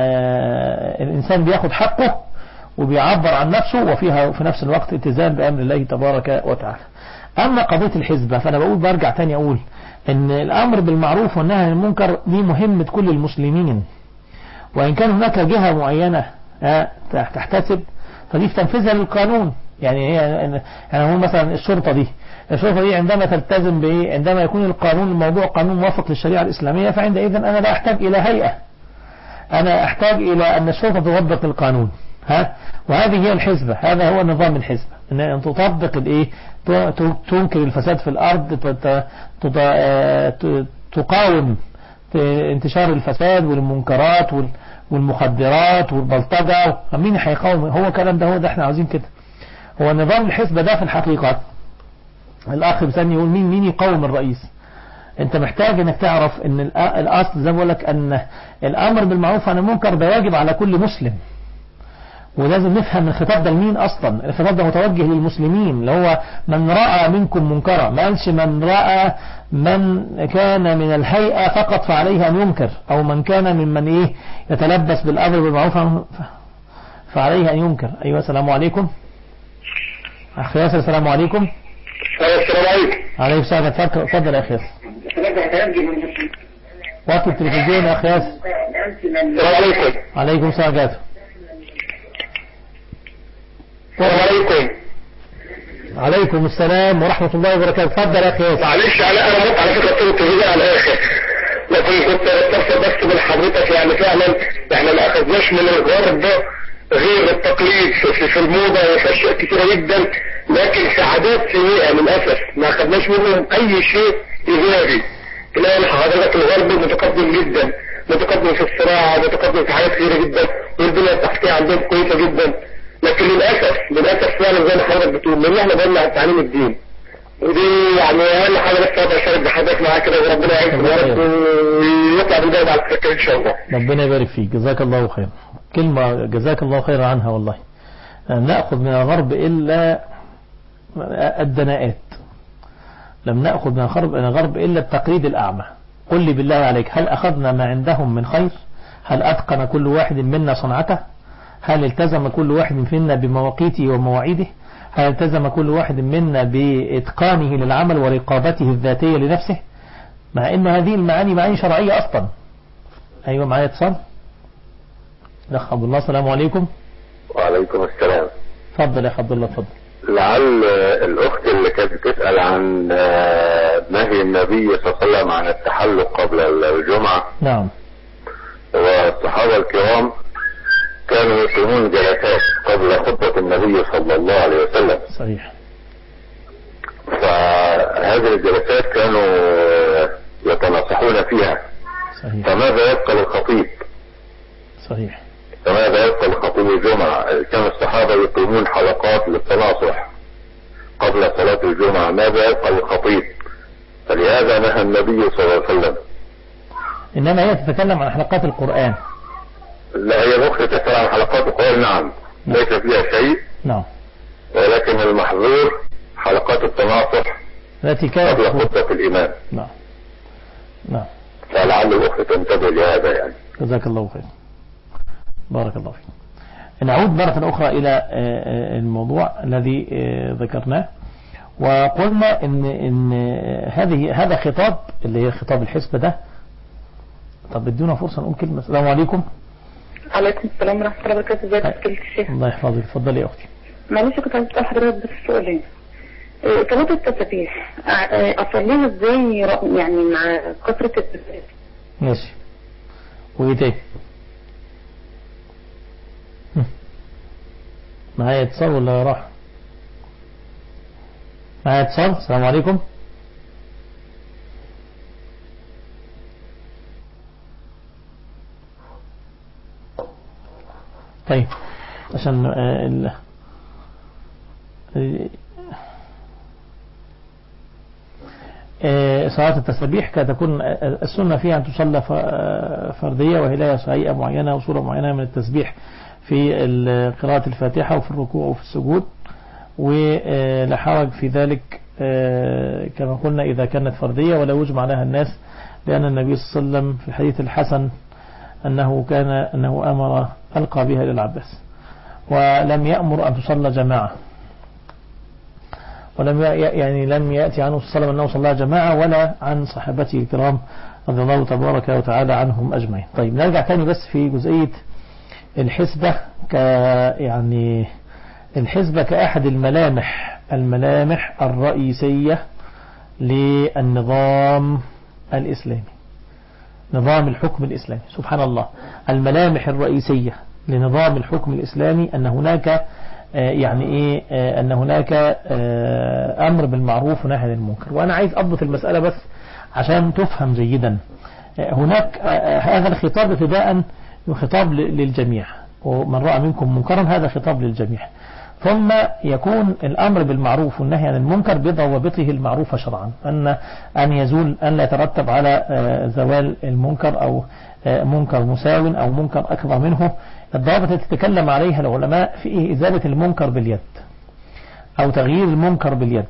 الإنسان بياخد حقه وبيعبر عن نفسه، وفيها في نفس الوقت التزام بأمر الله تبارك وتعالى. أما قضية الحزبة فأنا بقول برجع تاني أقول إن الأمر بالمعروف والنهي عن المنكر دي مهمة كل المسلمين، وإن كان هناك جهة معينة تحتسب فدي في تنفيذها للقانون. يعني هي يعني نقول مثلا الشرطة دي الشرطة دي عندما تلتزم بإيه؟ عندما يكون القانون الموضوع قانون موافق للشريعة الإسلامية، فعندئذ أنا لا أحتاج إلى هيئة، أنا أحتاج إلى أن الشرطة تطبق القانون. ها وهذه هي الحزبة، هذا هو نظام الحزبة، أن تطبق الإيه تنكر الفساد في الأرض، تقاوم انتشار الفساد والمنكرات والمخدرات والبلطجة. مين هيقاوم؟ هو كلام ده هو ده احنا عاوزين كده. هو نظام الحزبة ده في الحقيقة الأخ بسني يقول مين مين يقاوم الرئيس. انت محتاج انك تعرف ان الأصل زي ما بقول لك ان الأمر بالمعروف عن المنكر ده واجب على كل مسلم، ولازم نفهم الخطاب ده لمين أصلا. الخطاب ده متوجه للمسلمين، اللي هو من رأى منكم منكرا، ما قالش من رأى من كان من الهيئة فقط فعليه أن ينكر، أو من كان ممن إيه يتلبس بالأمر بالمعروف فعليه أن ينكر. أيوة السلام عليكم أخ ياسر. السلام عليكم. السلام عليكم. عليكم السلام. اتفضل يا أخ ياسر. وقت التلفزيون يا أخ ياسر. السلام عليكم. عليكم السلام عليكم. السلام عليكم. عليكم السلام ورحمة الله وبركاته. اتفضل يا أخي ياسر. معلش انا انا مت على فكرة كنت هنا على الاخر، لكن كنت بتصل بس من حضرتك. يعني فعلا احنا ما اخذناش من الغرب غير التقليد في, في الموضة وفي اشياء كثيرة جدا، لكن في عادات سيئة للاسف ما اخذناش منهم اي شيء ايجابي. تلاقي حضرتك الغرب متقدم جدا، متقدم في الصراع، متقدم في حاجات كثيرة جدا، والبنية التحتية عندهم كويسة جدا. لكن للأسف للأسف فعلا زي ما حضرتك بتقول، لأن احنا بنمنع عن تعليم الدين. ودي يعني اقل حاجه بس اقدر اشارك بحضرتك معاك كده، وربنا يعينكم يا رب ويطلع بالجواب على الفكره ان شاء الله. ربنا يبارك فيك، جزاك الله خيرا. كلمة جزاك الله خيرا عنها والله. لم نأخذ من الغرب إلا الدناءات، لم نأخذ من الغرب إلا التقليد الأعمى. قل لي بالله عليك، هل أخذنا ما عندهم من خير؟ هل أتقن كل واحد منا صنعته؟ هل التزم كل واحد منا بمواقيته ومواعيده؟ هل التزم كل واحد منا بإتقانه للعمل ورقابته الذاتية لنفسه؟ مع أن هذه المعاني معاني شرعية أصلا. أيوة معايا اتصال. الأخ عبد الله، السلام عليكم. وعليكم السلام. تفضل يا عبد الله، تفضل. لعل الأخت اللي كانت بتسأل عن نهي النبي صلى الله عليه وسلم عن التحلق قبل الجمعة. نعم. والصحابة الكرام كانوا يقيمون جلسات قبل خطبة النبي صلى الله عليه وسلم. صحيح. فهذه الجلسات كانوا يتناصحون فيها. صحيح. فماذا يبقى للخطيب؟ صحيح. فماذا يبقى لخطيب الجمعة؟ كان الصحابة يقيمون حلقات للتناصح قبل صلاة الجمعة، ماذا يبقى للخطيب؟ فلهذا نهى النبي صلى الله عليه وسلم. إنما هي تتكلم عن حلقات القرآن. لا، هي الأخت تسأل عن حلقات القرآن. نعم. نعم، ليس فيها شيء. نعم. ولكن المحظور حلقات التناصح التي كانت قبل خطبة الإمام. نعم. نعم. فلعل الأخت تنتبه لهذا يعني. جزاك الله خير. بارك الله فيك. نعود مرة أخرى إلى الموضوع الذي ذكرناه، وقلنا إن إن هذه هذا خطاب اللي هي خطاب الحسب ده. طب ادونا فرصة نقول كلمة. السلام عليكم. عليكم السلام ورحمة الله وبركاته. ازيك يا فضيلة الشيخ؟ الله يحفظك. اتفضلي يا أختي. معلش كنت عايز أسأل حضرتك بس سؤالين. صلاة التسبيح أصليها ازاي يعني مع كثرة التسبيح؟ ماشي. وإيه تاني؟ معايا اتصال ولا راح؟ معايا اتصال. السلام عليكم. طيب عشان ال... صلاة التسبيح كانت تكون السنة فيها أن تصلى فردية، وهي لها هيئة معينة وصورة معينة من التسبيح في قراءة الفاتحة وفي الركوع وفي السجود، ولا حرج في ذلك كما قلنا إذا كانت فردية ولا يجمع لها الناس، لأن النبي صلى الله عليه وسلم في الحديث الحسن أنه كان أنه أمر ألقى بها للعباس، ولم يأمر أن تصلى جماعة، ولم يعني لم يأتي عنه صلى الله عليه وسلم أنه صلى جماعة ولا عن صحابته الكرام رضي الله تبارك وتعالى عنهم أجمعين. طيب نرجع تاني بس في جزئية الحسبة، ك يعني الحسبة كأحد الملامح الملامح الرئيسية للنظام الإسلامي، نظام الحكم الإسلامي. سبحان الله، الملامح الرئيسية لنظام الحكم الإسلامي أن هناك يعني إيه أن هناك أمر بالمعروف ونهي عن المنكر. وأنا عايز أضبط المسألة بس عشان تفهم جيدا. هناك هذا الخطاب ابتداء خطاب للجميع، ومن رأى منكم منكرا هذا خطاب للجميع، ثم يكون الأمر بالمعروف والنهي عن المنكر بضوابطه المعروفة شرعا، أن أن يزول أن لا يترتب على زوال المنكر أو منكر مساو أو منكر أكبر منه. الضوابط التي تتكلم عليها العلماء في إزالة المنكر باليد أو تغيير المنكر باليد،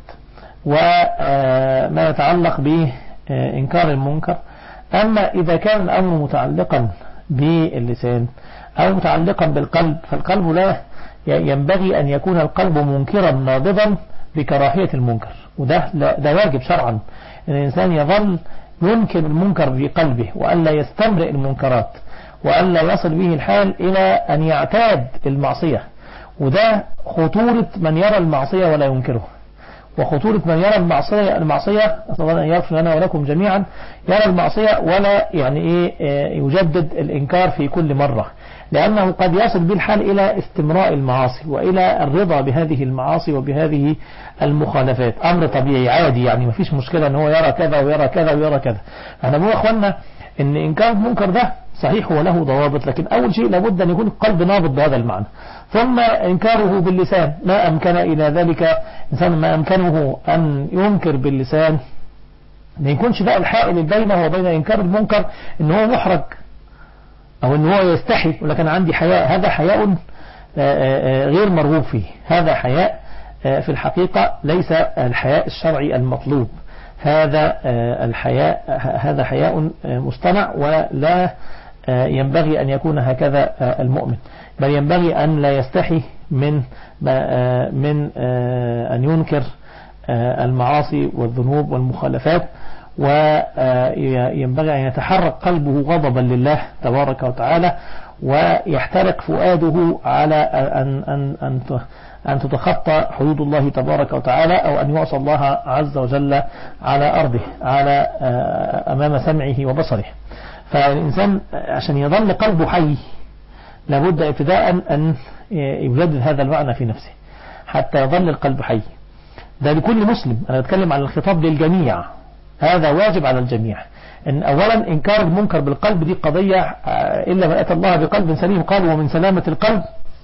وما يتعلق بإنكار المنكر. أما إذا كان الأمر متعلقا باللسان أو متعلقا بالقلب، فالقلب لا ينبغي أن يكون القلب منكرا ناضضا بكراهية المنكر، وده ده واجب شرعا أن الإنسان يظل ينكر المنكر في قلبه، وألا يستمرئ المنكرات، وألا يصل به الحال إلى أن يعتاد المعصية. وده خطورة من يرى المعصية ولا ينكره، وخطورة من يرى المعصية المعصية أسأل الله أن يغفر لنا ولكم جميعا، يرى المعصية ولا يعني إيه يجدد الإنكار في كل مرة، لأنه قد يصل بالحال إلى استمراء المعاصي وإلى الرضا بهذه المعاصي وبهذه المخالفات. أمر طبيعي عادي، يعني ما فيش مشكلة أن هو يرى كذا ويرى كذا ويرى كذا. أنا بقول أخوانا ان انكار المنكر ده صحيح هو له ضوابط، لكن اول شيء لابد ان يكون القلب نابض بهذا المعنى، ثم انكاره باللسان ما امكن الى ذلك انسان ما امكنه ان ينكر باللسان، ما يكونش بقى الحائل بينه وبين انكار المنكر ان هو محرج او ان هو يستحي ولكن عندي حياء. هذا حياء غير مرغوب فيه، هذا حياء في الحقيقة ليس الحياء الشرعي المطلوب، هذا الحياء هذا حياء مصطنع ولا ينبغي أن يكون هكذا المؤمن، بل ينبغي أن لا يستحي من من أن ينكر المعاصي والذنوب والمخالفات، وينبغي أن يتحرك قلبه غضبا لله تبارك وتعالى، ويحترق فؤاده على أن أن أن أن تتخطى حدود الله تبارك وتعالى، أو أن يعصى الله عز وجل على أرضه على أمام سمعه وبصره. فالإنسان عشان يظل قلبه حي لابد ابتداء أن يجدد هذا المعنى في نفسه حتى يظل القلب حي. ده لكل مسلم، أنا أتكلم عن الخطاب للجميع، هذا واجب على الجميع. إن أولا إنكار المنكر بالقلب دي قضية إلا من أتى الله بقلب سليم، قال ومن سلامة القلب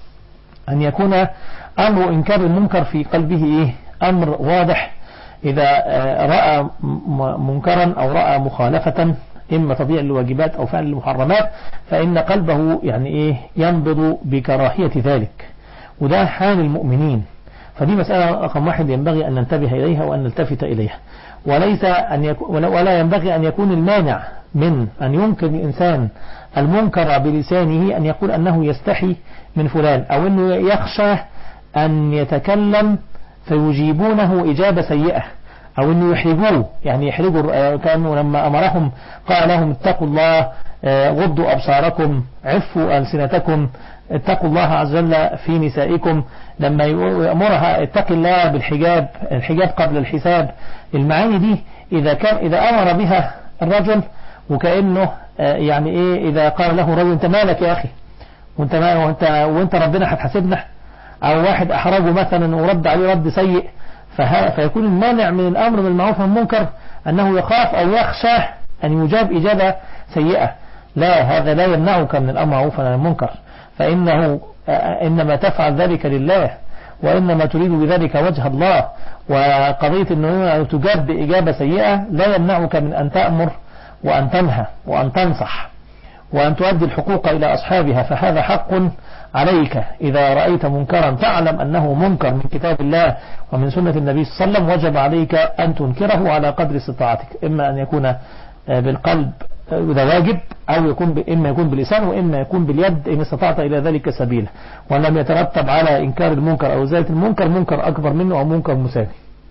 أن يكون أمر إنكار المنكر في قلبه إيه؟ أمر واضح. إذا رأى منكرا أو رأى مخالفة إما تضيع الواجبات أو فعل المحرمات فإن قلبه يعني إيه ينبض بكراهية ذلك، وده حال المؤمنين. فدي مسألة رقم واحد ينبغي أن ننتبه إليها وأن نلتفت إليها، وليس أن يكون ولا ينبغي أن يكون المانع من أن ينكر الإنسان المنكر بلسانه أن يقول أنه يستحي من فلان، أو أنه يخشى أن يتكلم فيجيبونه إجابة سيئة، أو أنه يحرجوه، يعني يحرجوا كأنه لما أمرهم قال لهم اتقوا الله، غضوا أبصاركم، عفوا ألسنتكم، اتقوا الله عز وجل في نسائكم، لما يأمرها اتق الله بالحجاب، الحجاب قبل الحساب. المعاني دي إذا كان إذا أمر بها الرجل وكأنه يعني إيه إذا قال له رجل أنت مالك يا أخي وأنت ما وأنت وأنت ربنا هتحاسبنا، أو واحد أحرجه مثلا ورد عليه رد سيء، فيكون المانع من الأمر بالمعروف والمنكر أنه يخاف أو يخشى أن يجاب إجابة سيئة. لا، هذا لا يمنعك من الأمر بالمعروف والمنكر، فإنه إنما تفعل ذلك لله، وإنما تريد بذلك وجه الله. وقضية أنه تجاب بإجابة سيئة لا يمنعك من أن تأمر وأن تنهى وأن تنصح وأن تؤدي الحقوق إلى أصحابها، فهذا حق عليك. إذا رأيت منكرا تعلم أنه منكر من كتاب الله ومن سنة النبي صلى الله عليه وسلم وجب عليك أن تنكره على قدر استطاعتك، إما أن يكون بالقلب إذا واجب، أو يكون إما يكون باللسان وإما يكون باليد إن استطعت إلى ذلك سبيلا، ولم يترتب على إنكار المنكر أو إزالة المنكر منكر أكبر منه أو منكر مساوي.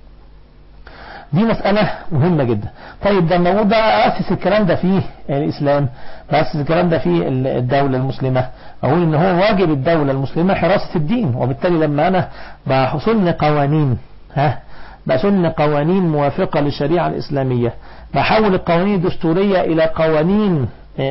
دي مسألة مهمة جدا. طيب ده الموضوع ده أسس الكلام ده فيه الإسلام، أسس الكلام ده فيه الدولة المسلمة، أقول إن هو واجب الدولة المسلمة حراسة الدين، وبالتالي لما أنا بحصلن قوانين ها بسن قوانين موافقة للشريعة الإسلامية، بحول القوانين الدستورية إلى قوانين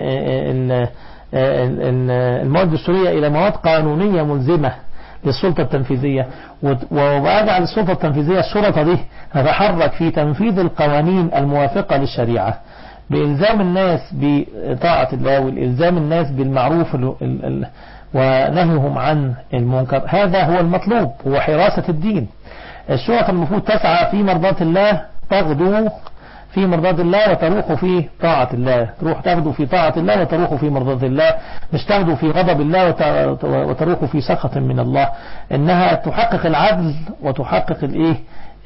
المواد الدستورية إلى مواد قانونية ملزمة للسلطة التنفيذية، وبأجعل السلطة التنفيذية الشرطة دي تتحرك في تنفيذ القوانين الموافقة للشريعة بإلزام الناس بطاعة الله والإلزام الناس بالمعروف ونهيهم عن المنكر. هذا هو المطلوب، هو حراسة الدين. الشرطة المفروض تسعى في مرضاة الله، تغدو في مرضاة الله وتروح في طاعة الله، تروح تغدو في طاعة الله وتروح في مرضاة الله، مش تغدو في غضب الله وتروح في سخط من الله. إنها تحقق العدل وتحقق الايه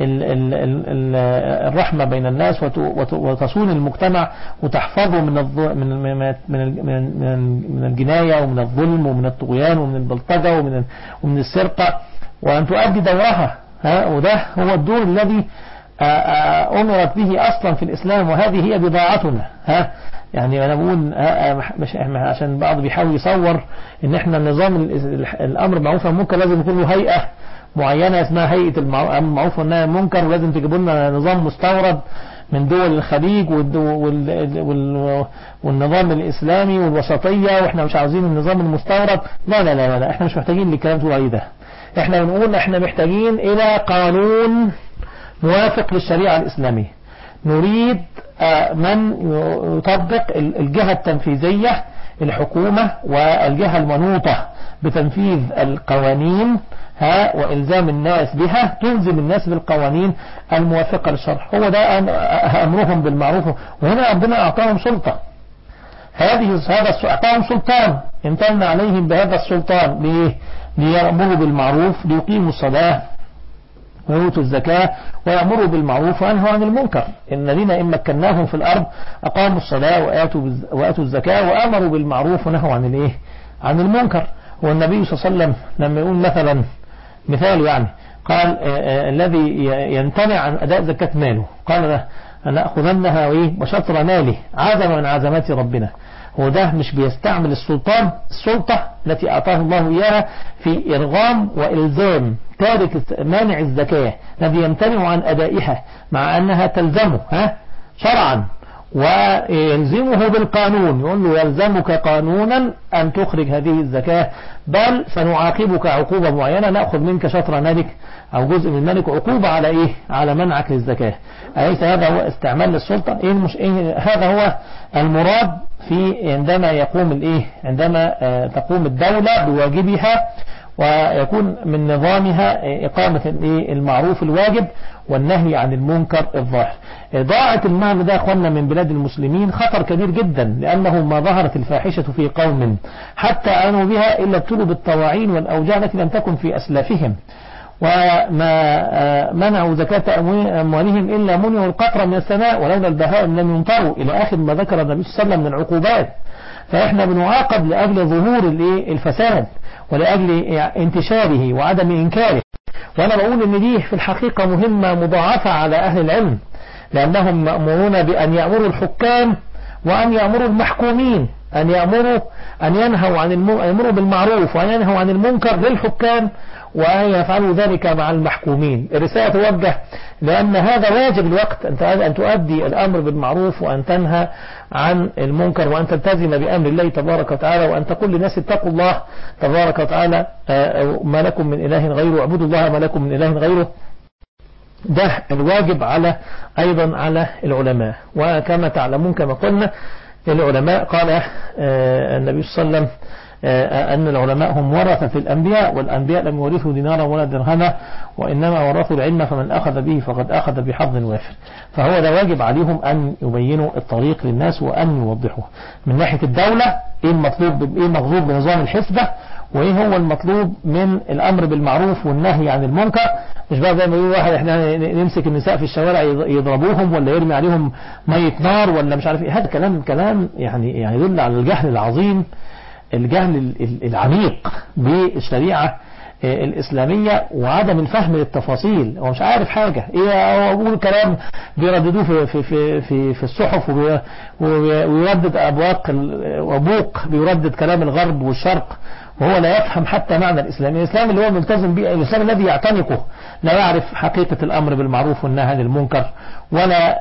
الرحمة بين الناس وتصون المجتمع وتحفظه من من من الجناية ومن الظلم ومن الطغيان ومن البلطجة ومن ومن السرقة، وأن تؤدي دورها. ها وده هو الدور الذي أمرت به أصلا في الإسلام، وهذه هي بضاعتنا. ها يعني أنا بقول مش عشان بعض بيحاول يصور إن إحنا النظام الأمر بالمعروف والمنكر لازم يكون له هيئة معينة اسمها هيئة المعروف والنهي عن المنكر، ولازم تجيبوا لنا نظام مستورد من دول الخليج والنظام الإسلامي والوسطية، وإحنا مش عاوزين النظام المستورد. لا لا لا لا، إحنا مش محتاجين للكلام تقول ده. إحنا بنقول إحنا محتاجين إلى قانون موافق للشريعة الإسلامية. نريد من يطبق الجهة التنفيذية الحكومة والجهة المنوطة بتنفيذ القوانين ها وإلزام الناس بها، تلزم الناس بالقوانين الموافقة للشرع. هو ده أمرهم بالمعروف، وهنا ربنا أعطاهم سلطة. هذه هذا أعطاهم سلطان، امتن عليهم بهذا السلطان ليه؟ ليأمروا بالمعروف، ليقيموا الصلاة ويؤتوا الزكاة ويأمروا بالمعروف وينهوا عن المنكر. الذين إن مكناهم في الأرض أقاموا الصلاة وآتوا الزكاة وأمروا بالمعروف ونهوا عن الإيه؟ عن المنكر. والنبي صلى الله عليه وسلم لما يقول مثلا مثال يعني قال الذي يمتنع عن أداء زكاة ماله قال أنا أخذنها وشطر مالي عزم من عزمات ربنا. هو ده مش بيستعمل السلطان السلطة التي أعطاه الله إياها في إرغام وإلزام تارك مانع الزكاة الذي يمتنع عن أدائها مع أنها تلزمه ها شرعا ويلزمه بالقانون، يقول له يلزمك قانونا أن تخرج هذه الزكاة، بل سنعاقبك عقوبة معينة، نأخذ منك شطر مالك أو جزء من مالك عقوبة على إيه؟ على منعك للزكاة. أليس هذا هو استعمال للسلطة؟ إيه المش... إيه هذا هو المراد في عندما يقوم الإيه؟ عندما آه تقوم الدولة بواجبها ويكون من نظامها إقامة المعروف الواجب والنهي عن المنكر الظاهر. ضاعة المال ده أخوانا من بلاد المسلمين خطر كبير جدا، لأنه ما ظهرت الفاحشة في قوم حتى آنوا بها إلا ابتلوا بالطواعين والأوجاع التي لم تكن في أسلافهم، وما منعوا زكاة أموالهم إلا منعوا القطر من السماء ولولا البهائم لم يمطروا إلى آخر ما ذكر النبي صلى الله عليه وسلم من العقوبات. فإحنا بنعاقب لأجل ظهور الفساد ولأجل انتشاره وعدم إنكاره. وأنا بقول إن دي في الحقيقة مهمة مضاعفة على أهل العلم، لأنهم مأمورون بأن يأمروا الحكام وأن يأمروا المحكومين، أن يأمروا أن ينهوا عن الم... يأمروا بالمعروف وأن ينهوا عن المنكر للحكام وأن يفعلوا ذلك مع المحكومين. الرسالة توجه لأن هذا واجب الوقت أن تؤدي الأمر بالمعروف وأن تنهى عن المنكر وأن تلتزم بأمر الله تبارك وتعالى وأن تقول للناس اتقوا الله تبارك وتعالى ما لكم من إله غيره، اعبدوا الله ما لكم من إله غيره. ده الواجب على أيضا على العلماء. وكما تعلمون كما قلنا العلماء قال النبي صلى الله عليه وسلم أن العلماء هم ورثة الأنبياء، والأنبياء لم يورثوا دينارا ولا درهما وإنما ورثوا العلم فمن أخذ به فقد أخذ بحظ وافر. فهو ده واجب عليهم أن يبينوا الطريق للناس وأن يوضحوه من ناحية الدولة إيه المطلوب إيه مغضوب بنظام الحسبة وإيه هو المطلوب من الأمر بالمعروف والنهي عن المنكر. مش بقى زي ما يقول واحد احنا نمسك النساء في الشوارع يضربوهم ولا يرمي عليهم مية نار ولا مش عارف ايه. هذا كلام كلام يعني يعني يدل على الجهل العظيم، الجهل العميق بالشريعة الإسلامية وعدم الفهم للتفاصيل. هو مش عارف حاجة ايه، هو بيقول كلام بيرددوه في في في في, في الصحف ويردد أبواق وبوق بيردد كلام الغرب والشرق وهو لا يفهم حتى معنى الإسلام. الإسلام اللي هو ملتزم به، الإسلام الذي يعتنقه لا يعرف حقيقة الأمر بالمعروف والنهي عن المنكر، ولا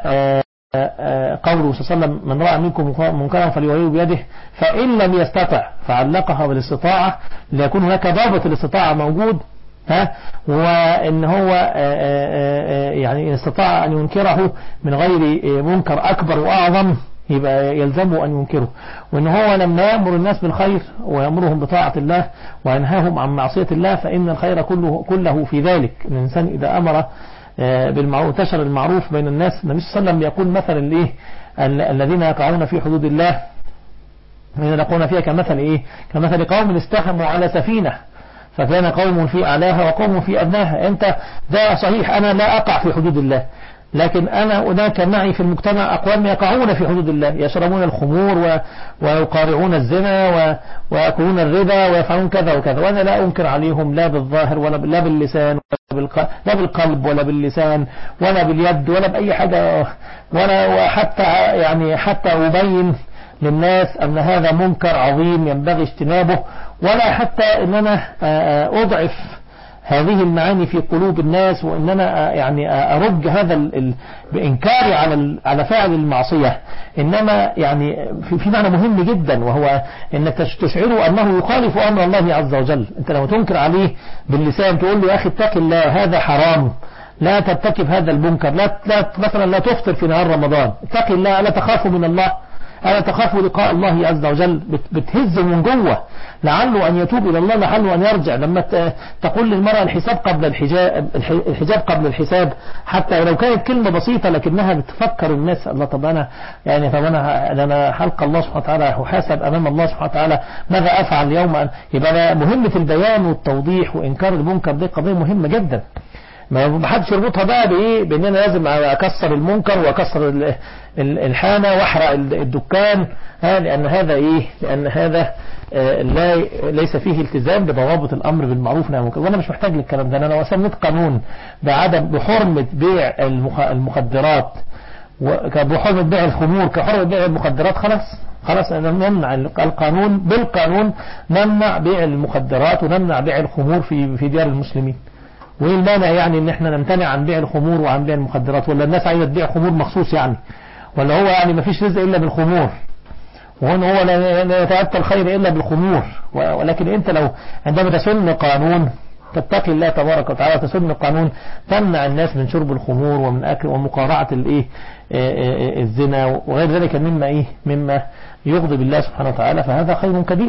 قوله صلى الله عليه وسلم من رأى منكم منكرا فليغيره بيده فإن لم يستطع فعلقها بالاستطاعة ليكون هناك ضابط الاستطاعة موجود ها، وإن هو يعني إن استطاع أن ينكره من غير منكر أكبر وأعظم يبقى يلزمه أن ينكره. وإن هو لما يأمر الناس بالخير ويأمرهم بطاعة الله وينهاهم عن معصية الله فإن الخير كله كله في ذلك. الإنسان إذا أمر بالمعروف انتشر المعروف بين الناس. النبي صلى الله عليه وسلم يقول مثلا الايه الذين يقعون في حدود الله يقولون فيها كمثل ايه كمثل قوم استحموا على سفينة فكان قوم في أعلاها وقوم في أدناها. انت ده صحيح انا لا اقع في حدود الله، لكن أنا هناك معي في المجتمع أقوام يقعون في حدود الله، يشربون الخمور ويقارعون الزنا ويأكلون الربا ويفعلون كذا وكذا، وأنا لا أنكر عليهم لا بالظاهر ولا لا باللسان لا بالقلب ولا باللسان ولا باليد ولا بأي حاجة، ولا وحتى يعني حتى أبين للناس أن هذا منكر عظيم ينبغي اجتنابه، ولا حتى أن أنا أضعف هذه المعاني في قلوب الناس وإن أنا يعني أرج هذا ال... بإنكاري على ال... على فاعل المعصية. إنما يعني في, في معنى مهم جدا وهو إنك تشعره أنه يخالف أمر الله عز وجل. أنت لو تنكر عليه باللسان تقول له يا أخي اتق الله هذا حرام، لا ترتكب هذا المنكر، لا, لا مثلا لا تفطر في نهار رمضان، اتقي الله، ألا تخاف من الله، ألا تخاف لقاء الله عز وجل، بتهز من جوه لعله أن يتوب إلى الله، لعله أن يرجع. لما تقول للمرأة الحساب قبل الحجاب، الحجاب قبل الحساب، حتى لو كانت كلمة بسيطة لكنها بتفكر الناس، الله طب أنا يعني طب أنا أنا حلق الله سبحانه وتعالى وحاسب أمام الله سبحانه وتعالى ماذا أفعل اليوم. يبقى مهمة البيان والتوضيح وإنكار المنكر دي قضية مهمة جدا. ما حدش يربطها بقى بايه، بان انا لازم اكسر المنكر واكسر الحانه واحرق الدكان، لان هذا ايه، لان هذا لا ليس فيه التزام بضوابط الامر بالمعروف والنهي عن المنكر. وانا مش محتاج للكلام ده، انا لو سميت قانون بعدم بحرمه بيع المخدرات وبحرمه بيع الخمور كحرمه بيع المخدرات، خلاص خلاص نمنع القانون بالقانون، نمنع بيع المخدرات ونمنع بيع الخمور في في ديار المسلمين. وايه المانع يعني ان احنا نمتنع عن بيع الخمور وعن بيع المخدرات؟ ولا الناس عايزه تبيع خمور مخصوص يعني؟ ولا هو يعني ما فيش رزق الا بالخمور، وهون هو لا يتأتى الخير الا بالخمور؟ ولكن انت لو عندما تسن قانون تتقي الله تبارك وتعالى، تسن قانون تمنع الناس من شرب الخمور ومن اكل ومقارعه الايه الزنا وغير ذلك مما ايه مما يغضب الله سبحانه وتعالى، فهذا خير كبير.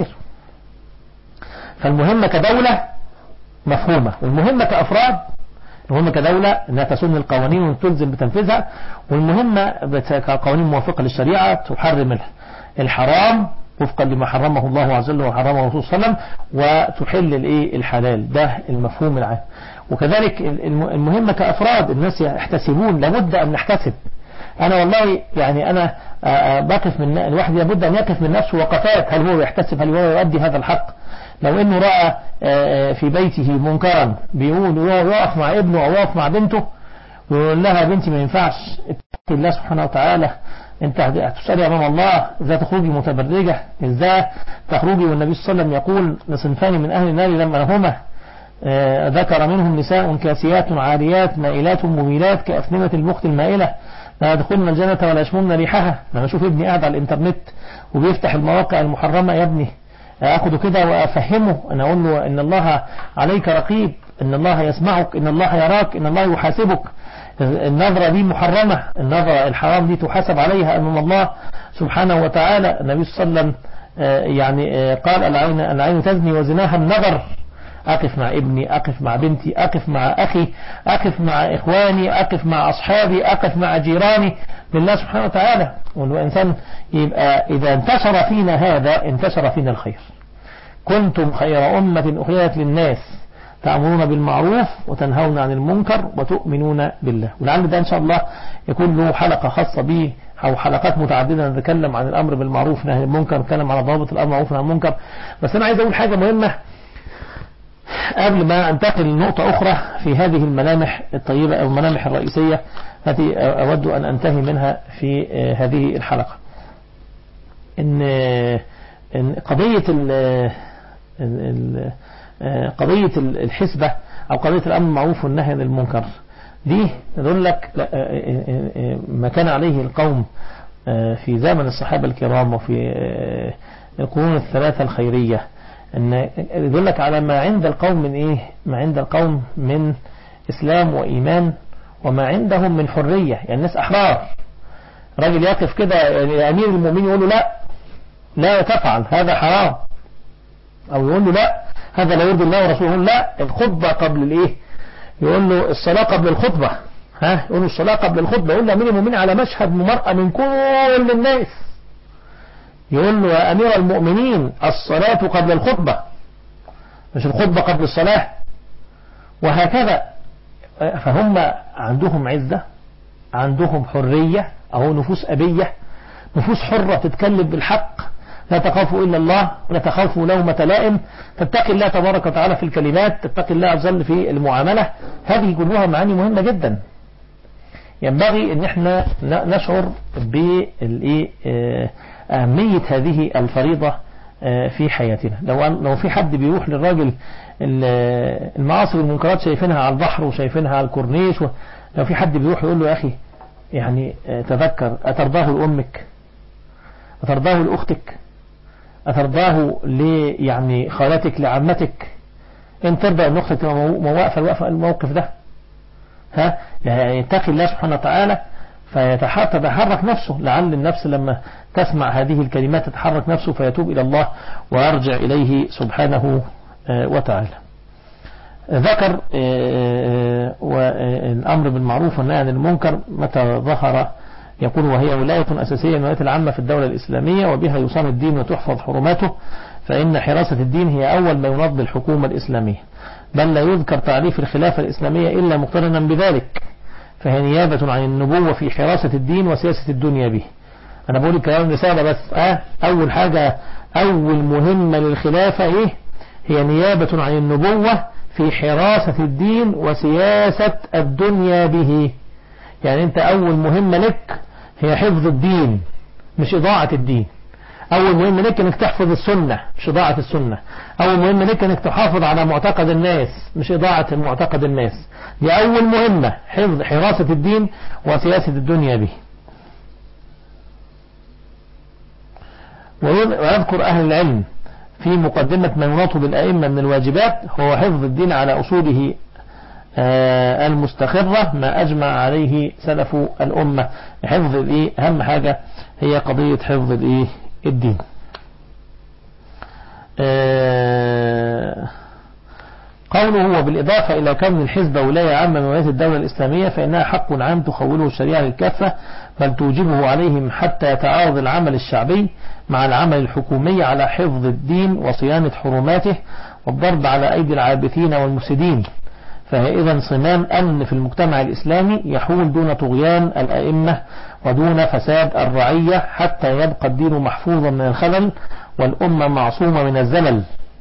فالمهمه كدوله مفهومة، والمهمة كأفراد، المهمة كدولة أنها تسن القوانين وتلزم بتنفيذها، والمهمة كقوانين موافقة للشريعة تحرم الحرام وفقا لما حرمه الله عز وجل وحرمه الرسول صلى الله عليه وسلم، وتحل الايه الحلال. ده المفهوم العام. وكذلك المهمة كأفراد، الناس يحتسبون، لابد أن نحتسب. أنا والله يعني أنا بقف من الواحد لابد أن يقف من نفسه وقفات، هل هو يحتسب، هل هو يؤدي هذا الحق؟ لو انه رأى في بيته منكرا بيقول يقف مع ابنه او يقف مع بنته ويقول لها بنتي ما ينفعش، اتقي الله سبحانه وتعالى، انت هتسألي امام الله ازاي تخرجي متبرجة، ازاي تخرجي والنبي صلى الله عليه وسلم يقول لصنفان من اهل النار لما هما ذكر منهم نساء كاسيات عاريات مائلات مميلات كأثنمة البخت المائلة لا يدخلن الجنة ولا يشمون ريحها. لما اشوف ابني قاعد على الانترنت وبيفتح المواقع المحرمة، يا ابني أخذه كده وأفهمه، أنا أقول له إن الله عليك رقيب، إن الله يسمعك، إن الله يراك، إن الله يحاسبك. النظرة دي محرمة، النظرة الحرام دي تحاسب عليها أمام الله سبحانه وتعالى. النبي صلى الله عليه وسلم يعني قال العين العين تزني وزناها النظر. أقف مع ابني، أقف مع بنتي، أقف مع أخي، أقف مع إخواني، أقف مع أصحابي، أقف مع جيراني لله سبحانه وتعالى. والإنسان يبقى إذا انتشر فينا هذا انتشر فينا الخير. كنتم خير أمة أخرجت للناس تأمرون بالمعروف وتنهون عن المنكر وتؤمنون بالله. ولعل ده إن شاء الله يكون له حلقة خاصة به أو حلقات متعددة نتكلم عن الأمر بالمعروف ونهي عن المنكر، نتكلم على ضوابط الأمر بالمعروف ونهي عن المنكر. بس أنا عايز أقول حاجة مهمة قبل ما انتقل لنقطة أخرى في هذه الملامح الطيبة أو الملامح الرئيسية التي أود أن أنتهي منها في هذه الحلقة. إن إن قضية ال قضية الحسبة أو قضية الأمر بالمعروف والنهي عن المنكر دي تدل لك ما كان عليه القوم في زمن الصحابة الكرام وفي القرون الثلاثة الخيرية، أن يدلك على ما عند القوم من إيه؟ ما عند القوم من إسلام وإيمان وما عندهم من حرية. يعني الناس أحرار، راجل يقف كده يعني أمير المؤمنين يقول له لا لا تفعل هذا حرام، أو يقول له لا هذا لا يرضي الله ورسوله، لا الخطبة قبل الإيه، يقول له الصلاة قبل الخطبة، ها يقول له الصلاة قبل الخطبة، يقول له أمير المؤمنين على مشهد مرأة من كل الناس، يقول له يا أمير المؤمنين الصلاة قبل الخطبة مش الخطبة قبل الصلاة، وهكذا. فهم عندهم عزة، عندهم حرية، أو نفوس أبية، نفوس حرة تتكلم بالحق، لا تخاف إلا الله ولا تخاف لومة لائم، تتقي الله تبارك وتعالى في الكلمات، تتقي الله عز وجل في المعاملة. هذه كلها معاني مهمة جدا ينبغي ان احنا نشعر بأهمية هذه الفريضة في حياتنا. لو لو في حد بيروح للراجل المعاصي والمنكرات شايفينها على البحر وشايفينها على الكورنيش، لو في حد بيروح يقول له يا أخي يعني تذكر أترضاه لأمك، أترضاه لأختك، أترضاه ل يعني خالتك لعمتك، إن ترضى أن أختك واقفة الوقفة الموقف ده، ها يتقي الله سبحانه وتعالى فيتحرك نفسه، لعل النفس لما تسمع هذه الكلمات تتحرك نفسه فيتوب إلى الله ويرجع إليه سبحانه وتعالى. ذكر والأمر بالمعروف والنهي عن المنكر متى ظهر يقول وهي ولاية أساسية من الولايات العامة في الدولة الإسلامية وبها يصان الدين وتحفظ حرماته، فإن حراسة الدين هي أول ما ينض الحكومة الإسلامية، بل لا يذكر تعريف الخلافة الإسلامية إلا مقترنا بذلك، فهي نيابة عن النبوة في حراسة الدين وسياسة الدنيا به. أنا بقول الكلام رسالة بس آه أول حاجة أول مهمة للخلافة إيه؟ هي نيابة عن النبوة في حراسة الدين وسياسة الدنيا به. يعني أنت أول مهمة لك هي حفظ الدين مش إضاعة الدين. أول مهم لك أنك تحفظ السنة مش إضاعة السنة. أول مهم لك أنك تحافظ على معتقد الناس مش إضاعة معتقد الناس. دي أول مهمة، حفظ حراسة الدين وسياسة الدنيا به. ويذكر أهل العلم في مقدمة ما يناط بالأئمة من الواجبات هو حفظ الدين على أصوله المستقرة ما أجمع عليه سلف الأمة. حفظ الإيه أهم حاجة هي قضية حفظ الإيه الدين. قوله وبالإضافة إلى كون الحزب ولاية عامة من ولايات الدولة الإسلامية فإنها حق عام تخوله الشريعة للكافة بل توجبه عليهم حتى يتعارض العمل الشعبي مع العمل الحكومي على حفظ الدين وصيانة حرماته والضرب على أيدي العابثين والمفسدين. فهي إذن صمام أمن في المجتمع الإسلامي يحول دون طغيان الأئمة ودون فساد الرعية حتى يبقى الدين محفوظا من الخلل والأمة معصومة من الزلل.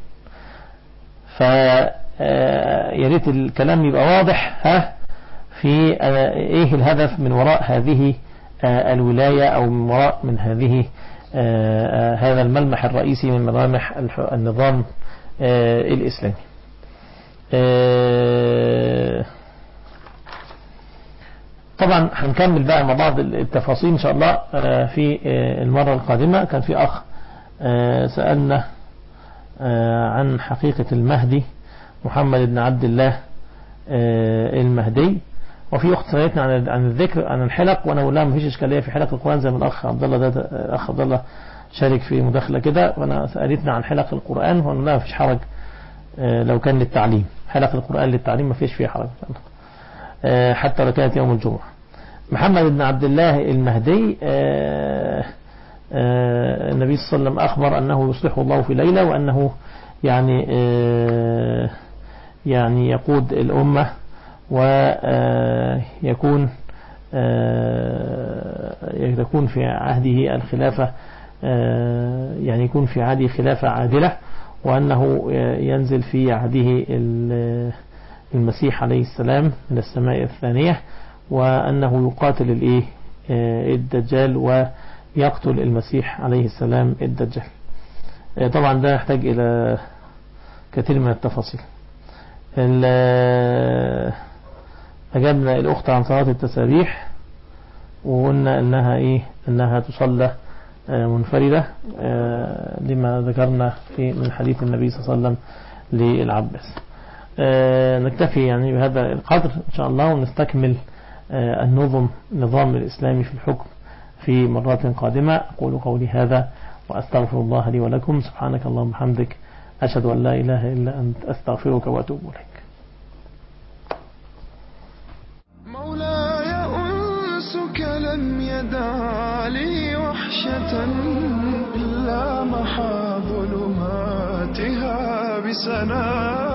فياريت الكلام يبقى واضح ها في إيه الهدف من وراء هذه الولاية أو من وراء من هذه هذا الملمح الرئيسي من ملامح النظام الإسلامي. طبعا هنكمل بقى مع بعض التفاصيل إن شاء الله في المرة القادمة. كان في أخ سألنا عن حقيقة المهدي محمد بن عبد الله المهدي، وفي أخت سألتنا عن عن الذكر عن الحلق، وأنا أقول لها مفيش إشكالية في حلق القرآن زي ما الأخ عبد الله ده الأخ عبد الله شارك في مداخلة كده، وأنا سألتنا عن حلق القرآن وأنا لا مفيش حرج لو كان للتعليم. حلق القرآن للتعليم مفيش فيه حرج حتى لو كانت يوم الجمعة. محمد بن عبد الله المهدي النبي صلى الله عليه وسلم أخبر أنه يصلحه الله في ليلة وأنه يعني يعني يقود الأمة ويكون يكون في عهده الخلافة يعني يكون في عهده خلافة عادلة، وأنه ينزل في عهده المسيح عليه السلام من السماء الثانية، وأنه يقاتل الإيه الدجال ويقتل المسيح عليه السلام الدجال. طبعا ده يحتاج إلى كثير من التفاصيل. أجبنا الأخت عن صلاة التسابيح وقلنا أنها إيه أنها تصلى منفردة لما ذكرنا في من حديث النبي صلى الله عليه وسلم للعباس. نكتفي يعني بهذا القدر إن شاء الله، ونستكمل النظم النظام الإسلامي في الحكم في مرات قادمة. أقول قولي هذا وأستغفر الله لي ولكم. سبحانك اللهم وبحمدك أشهد أن لا إله إلا أنت أستغفرك وأتوب إليك. مولاي أنسك لم يدع لي وحشة إلا محا ظلماتها بسلام